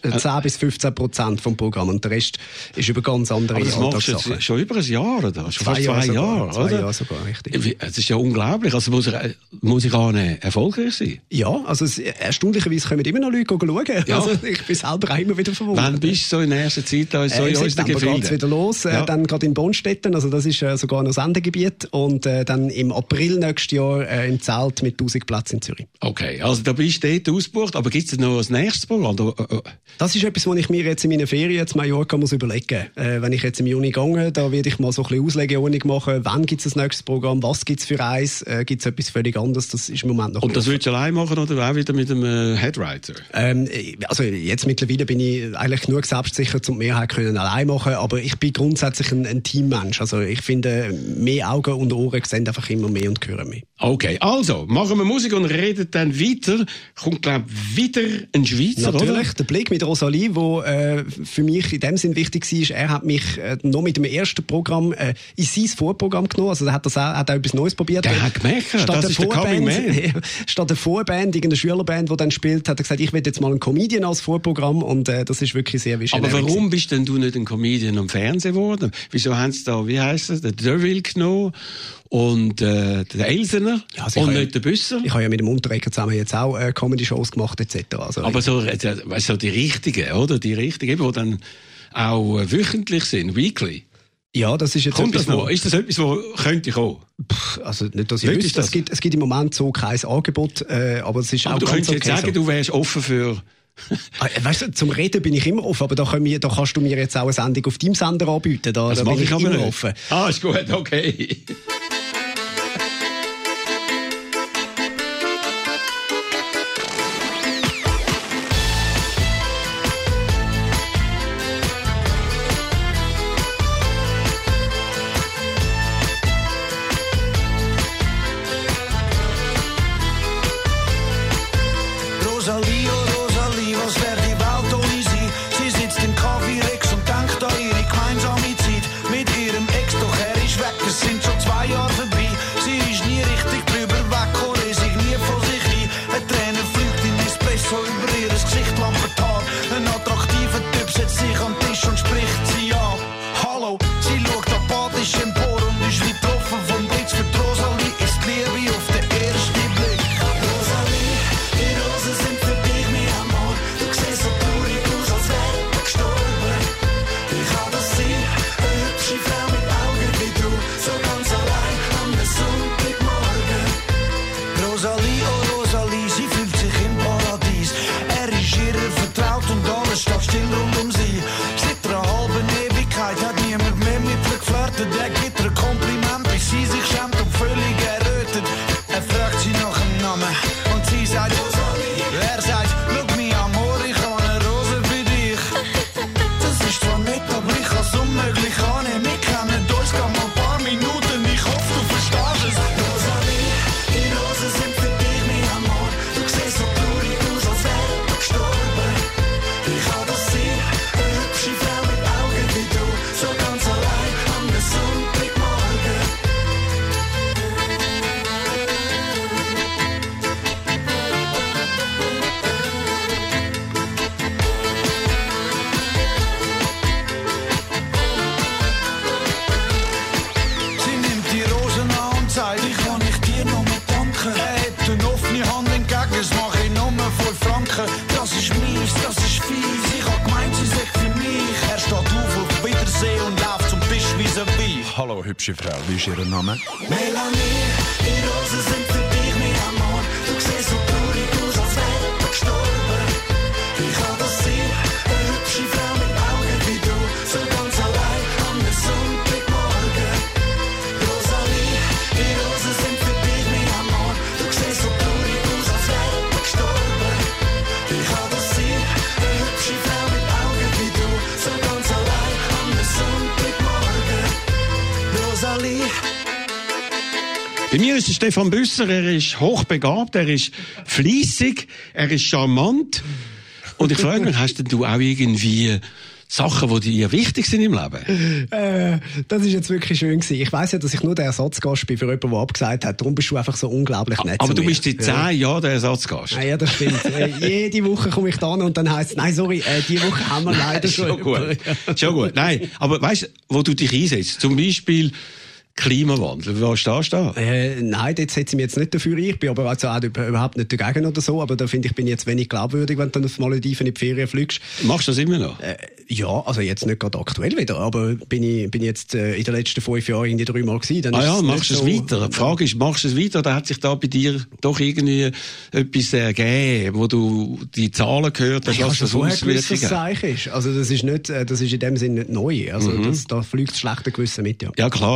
10-15% vom Programm und der Rest ist über ganz andere Alltagssachen. Aber das machst du jetzt schon über ein Jahr, oder? Schon fast 2 Jahre, oder? 2 Jahre sogar, richtig. Es ist ja unglaublich. Also muss ich auch erfolgreich sein? Ja, also erstaunlicherweise kommen immer noch Leute schauen. Ja. Also ich bin selber auch immer wieder verwundert. Wann bist du so in der ersten Zeit da so in unseren Gefilden? Geht's wieder los, dann gerade in Bonstetten, also das ist sogar noch Sendegebiet und dann im April nächstes Jahr im Zelt mit 1000 Plätzen in Zürich. Okay, also da bist du dort ausgebucht, aber gibt es noch ein nächstes Programm? Das ist etwas, was ich mir jetzt in meinen Ferien zu Mallorca muss überlegen. Wenn ich jetzt im Juni gehe, da werde ich mal so ein bisschen Auslegeordnung machen, wann gibt es das nächste Programm, was gibt es für eins, gibt es etwas völlig anderes. Das ist im Moment noch. Und das willst du allein machen oder auch wieder mit einem Headwriter? Also jetzt mittlerweile bin ich eigentlich genug selbstsicher, um die Mehrheit können allein machen, aber ich bin grundsätzlich ein Teammensch. Also ich finde, mehr Augen und Ohren sehen einfach immer mehr und hören mehr. Okay, also machen wir Musik und reden dann weiter. Kommt, glaube ich, wieder ein Schweizer, natürlich, oder? Der Blick mit Rosalie, wo für mich in dem Sinn wichtig war. Er hat mich noch mit dem ersten Programm in sein Vorprogramm genommen. Also er hat auch etwas Neues probiert. Der hat gemerkt, das ist der Coming Man. Statt der Vorband, irgendeine Schülerband, die dann spielt, hat er gesagt, ich will jetzt mal einen Comedian als Vorprogramm und das ist wirklich sehr wichtig. Aber warum bist denn du nicht ein Comedian am Fernsehen geworden? Wieso haben sie da, wie heisst es, den Derville genommen und den Elsener und nicht den Büsser? Ich habe ja mit dem Unterreger zusammen jetzt auch Comedy-Shows gemacht etc. Also aber so die richtigen, oder? Die richtigen, die dann auch wöchentlich sind, weekly. Ja, das ist jetzt kommt das noch? Ist das etwas, was könnte kommen? Also nicht, dass ich wüsste. Es gibt im Moment so kein Angebot, aber es ist aber auch du ganz könntest jetzt sagen, du wärst offen für... Weißt du, zum Reden bin ich immer offen, aber da kannst du mir jetzt auch eine Sendung auf deinem Sender anbieten. Da bin ich immer offen. Ah, ist gut, okay. Hallo, hübsche Frau, wie ist Ihr Name? Melanie, die Rosen sind für dich, mein Amor. Du siehst so traurig aus, als wäre du gestorben. Ich kann das sein, eine hübsche Frau mit Augen wie du, so ganz allein am Sonntagmorgen. Rosalie, die Rosen sind für dich, mein Amor. Du siehst so traurig aus, als wäre du gestorben. Ich kann das sein, eine hübsche Frau mit Augen wie du, so ganz allein am Sonntagmorgen. Rosalie. Bei mir ist Stefan Büsser, er ist hochbegabt, er ist fleissig, er ist charmant. Und ich frage mich, hast denn du auch irgendwie Sachen, die dir wichtig sind im Leben? Das ist jetzt wirklich schön gewesen. Ich weiss ja, dass ich nur der Ersatzgast bin für jemanden, der abgesagt hat. Darum bist du einfach so unglaublich nett. Aber du bist seit 10 Jahren der Ersatzgast. Ja, das stimmt. Jede Woche komme ich da und dann heisst es, nein, sorry, die Woche haben wir leider schon. Schon gut. Nein, aber weißt du, wo du dich einsetzt? Zum Beispiel Klimawandel, was stehst du da? Nein, dort setze ich mich jetzt nicht dafür ein. Ich bin aber also auch überhaupt nicht dagegen oder so. Aber da finde ich, bin ich jetzt wenig glaubwürdig, wenn du dann auf Malediven in die Ferien fliegst. Machst du das immer noch? Ja, also jetzt nicht gerade aktuell wieder, aber bin ich jetzt in den letzten 5 Jahren irgendwie 3-mal gewesen. Dann machst du es weiter? Die Frage ist, machst du es weiter oder hat sich da bei dir doch irgendwie etwas ergeben, wo du die Zahlen gehört hast, was das Auswirkungen ist? Also das ist in dem Sinne nicht neu. Also da fliegt das schlechte Gewissen mit, ja. Ja klar, und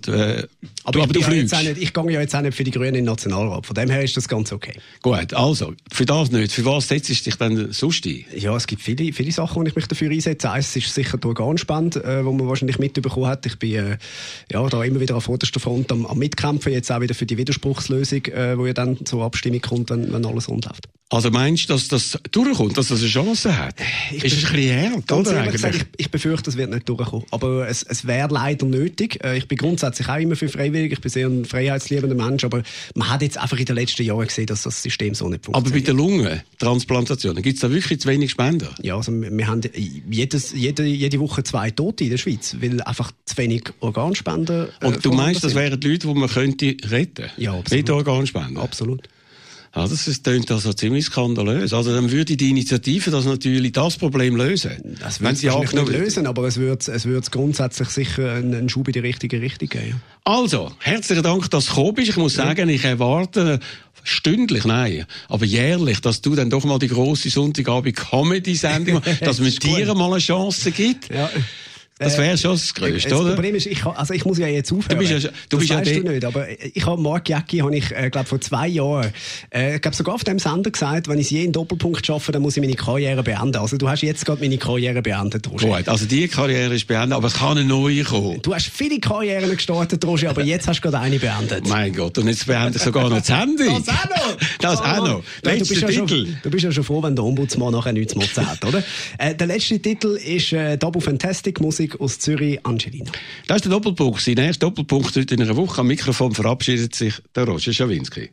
Aber du fliegst. Ich gehe ja jetzt auch nicht für die Grünen in den Nationalrat. Von dem her ist das ganz okay. Gut, also, für das nicht. Für was setzt du dich dann sonst ein? Ja, es gibt viele Sachen, wo ich mich dafür einsetze. Eins ist sicher die Organspende, wo man wahrscheinlich mitbekommen hat. Ich bin da immer wieder an vorderster Front am Mitkämpfen, jetzt auch wieder für die Widerspruchslösung, wo ja dann zur Abstimmung kommt, wenn alles rund läuft. Also meinst du, dass das durchkommt, dass das eine Chance hat? Ist ein bisschen hart, oder eigentlich? Ich befürchte, das wird nicht durchkommen. Aber es wäre leider nötig. Ich bin grundsätzlich auch immer für freiwillig. Ich bin sehr ein freiheitsliebender Mensch. Aber man hat jetzt einfach in den letzten Jahren gesehen, dass das System so nicht funktioniert. Aber bei den Lungentransplantationen gibt es da wirklich zu wenig Spender? Ja, also wir haben jede Woche 2 Tote in der Schweiz, weil einfach zu wenig Organspenden. Und du meinst, das wären die Leute, die man könnte retten? Ja, absolut. Mit Organspenden? Absolut. Ja, das klingt also ziemlich skandalös. Also dann würde die Initiative natürlich das Problem lösen. Das würde es nicht lösen, aber es würde grundsätzlich sicher einen Schub in die richtige Richtung geben. Also, herzlichen Dank, dass du gekommen bist. Ich muss sagen, ich erwarte stündlich, nein, aber jährlich, dass du dann doch mal die grosse Sonntagabend-Comedy-Sendung machst, dass man dir mal eine Chance gibt. Ja. Das wäre schon das Größte, oder? Das Problem ist, ich muss ja jetzt aufhören. Du bist ja nicht, aber ich habe Mark Jäcki, glaube vor 2 Jahren, sogar auf dem Sender gesagt, wenn ich je in Doppelpunkt schaffe, dann muss ich meine Karriere beenden. Also du hast jetzt gerade meine Karriere beendet, Roger. Gut, also die Karriere ist beendet, aber es kann eine neue kommen. Du hast viele Karrieren gestartet, Roger, aber jetzt hast du gerade eine beendet. Mein Gott, und jetzt beende ich sogar noch das Handy. Das auch noch. Letzter Titel. Du bist ja schon froh, wenn der Ombudsmann nachher nichts zu motzen hat, oder? Der letzte Titel ist Double Fantastic Musik aus Zürich, Angelina. Das ist der Doppelpunkt. Sein erster Doppelpunkt heute in einer Woche. Am Mikrofon verabschiedet sich der Roger Schawinski.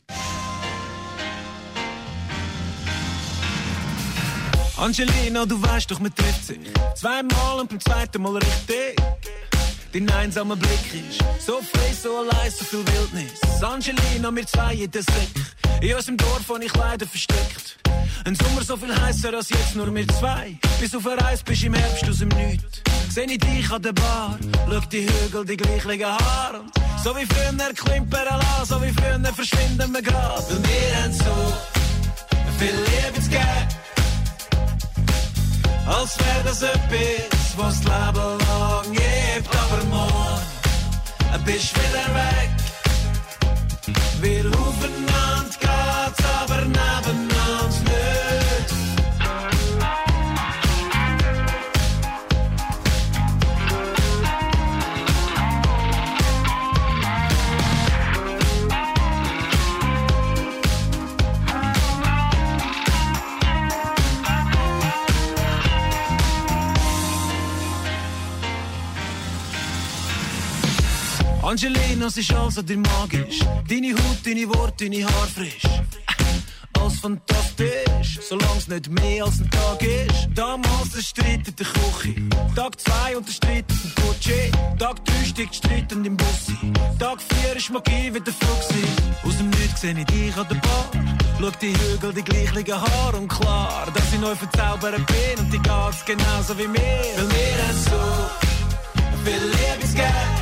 Angelina, du weißt doch, man trifft sich 2-mal und beim 2. Mal richtig. Dein einsamer Blick ist so frei, so allein, so viel Wildnis. Angelina, wir 2 in der Säck. In unserem Dorf habe ich leider versteckt. Ein Sommer so viel heißer als jetzt nur wir 2. Bis auf eine Reise bist im Herbst aus dem Nichts. Seh ich dich an der Bar, schau die Hügel, die gleichen Haare. Und so wie früher klimpern lassen, so wie früher verschwinden wir grad. Weil wir haben so viel Liebe zu geben. Als wär das etwas, was das Leben lang gibt. Aber morgen bist wieder weg. Wir aufeinander geht's, aber nebeneinander nicht. Angelina, es ist also dir magisch. Deine Haut, deine Worte, deine Haare frisch. Alles fantastisch, solange es nicht mehr als ein Tag ist. Damals der Streit in der Küche. Tag 2 und der Streit im Gucci. Tag 3 steigt Streit im Bussi. Tag 4 ist Magie wieder Fuchsi. Aus dem Nichts seh ich dich an der Bar. Schau die Hügel, die gleichen Haare und klar, dass ich neu verzaubert bin und die geht's genauso wie mir. Weil wir haben so viel Liebe zu geben.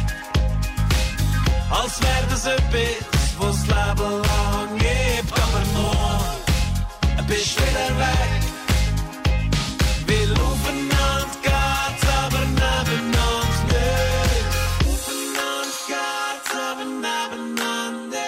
Als wär das etwas, was das Leben lang gibt. Aber morgen bist du wieder weg. Weil aufeinander geht's, aber nebeneinander nicht. Aufeinander geht's, aber nebeneinander nicht.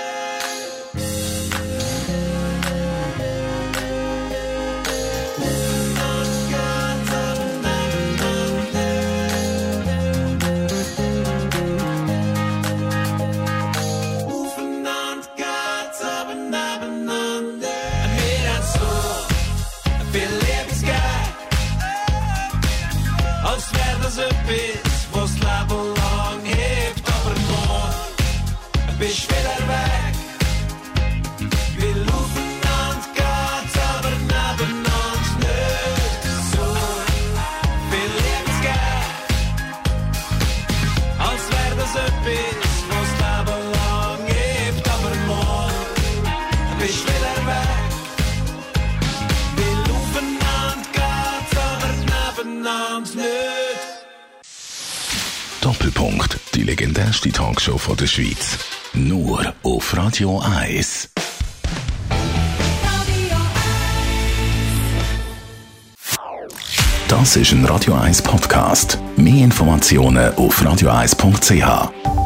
Das etwas, was das Leben lang hebt, aber morgen bist du wieder weg. Wir aufeinander geht's, aber nebeneinander nicht. So viel Liebe zu geben, als wär das etwas, was das Leben lang hebt, aber morgen bist du wieder weg. Wir aufeinander geht's, aber nebeneinander nicht. Doppelpunkt, die legendärste Talkshow von der Schweiz. Nur auf Radio 1. Das ist ein Radio 1 Podcast. Mehr Informationen auf radio1.ch.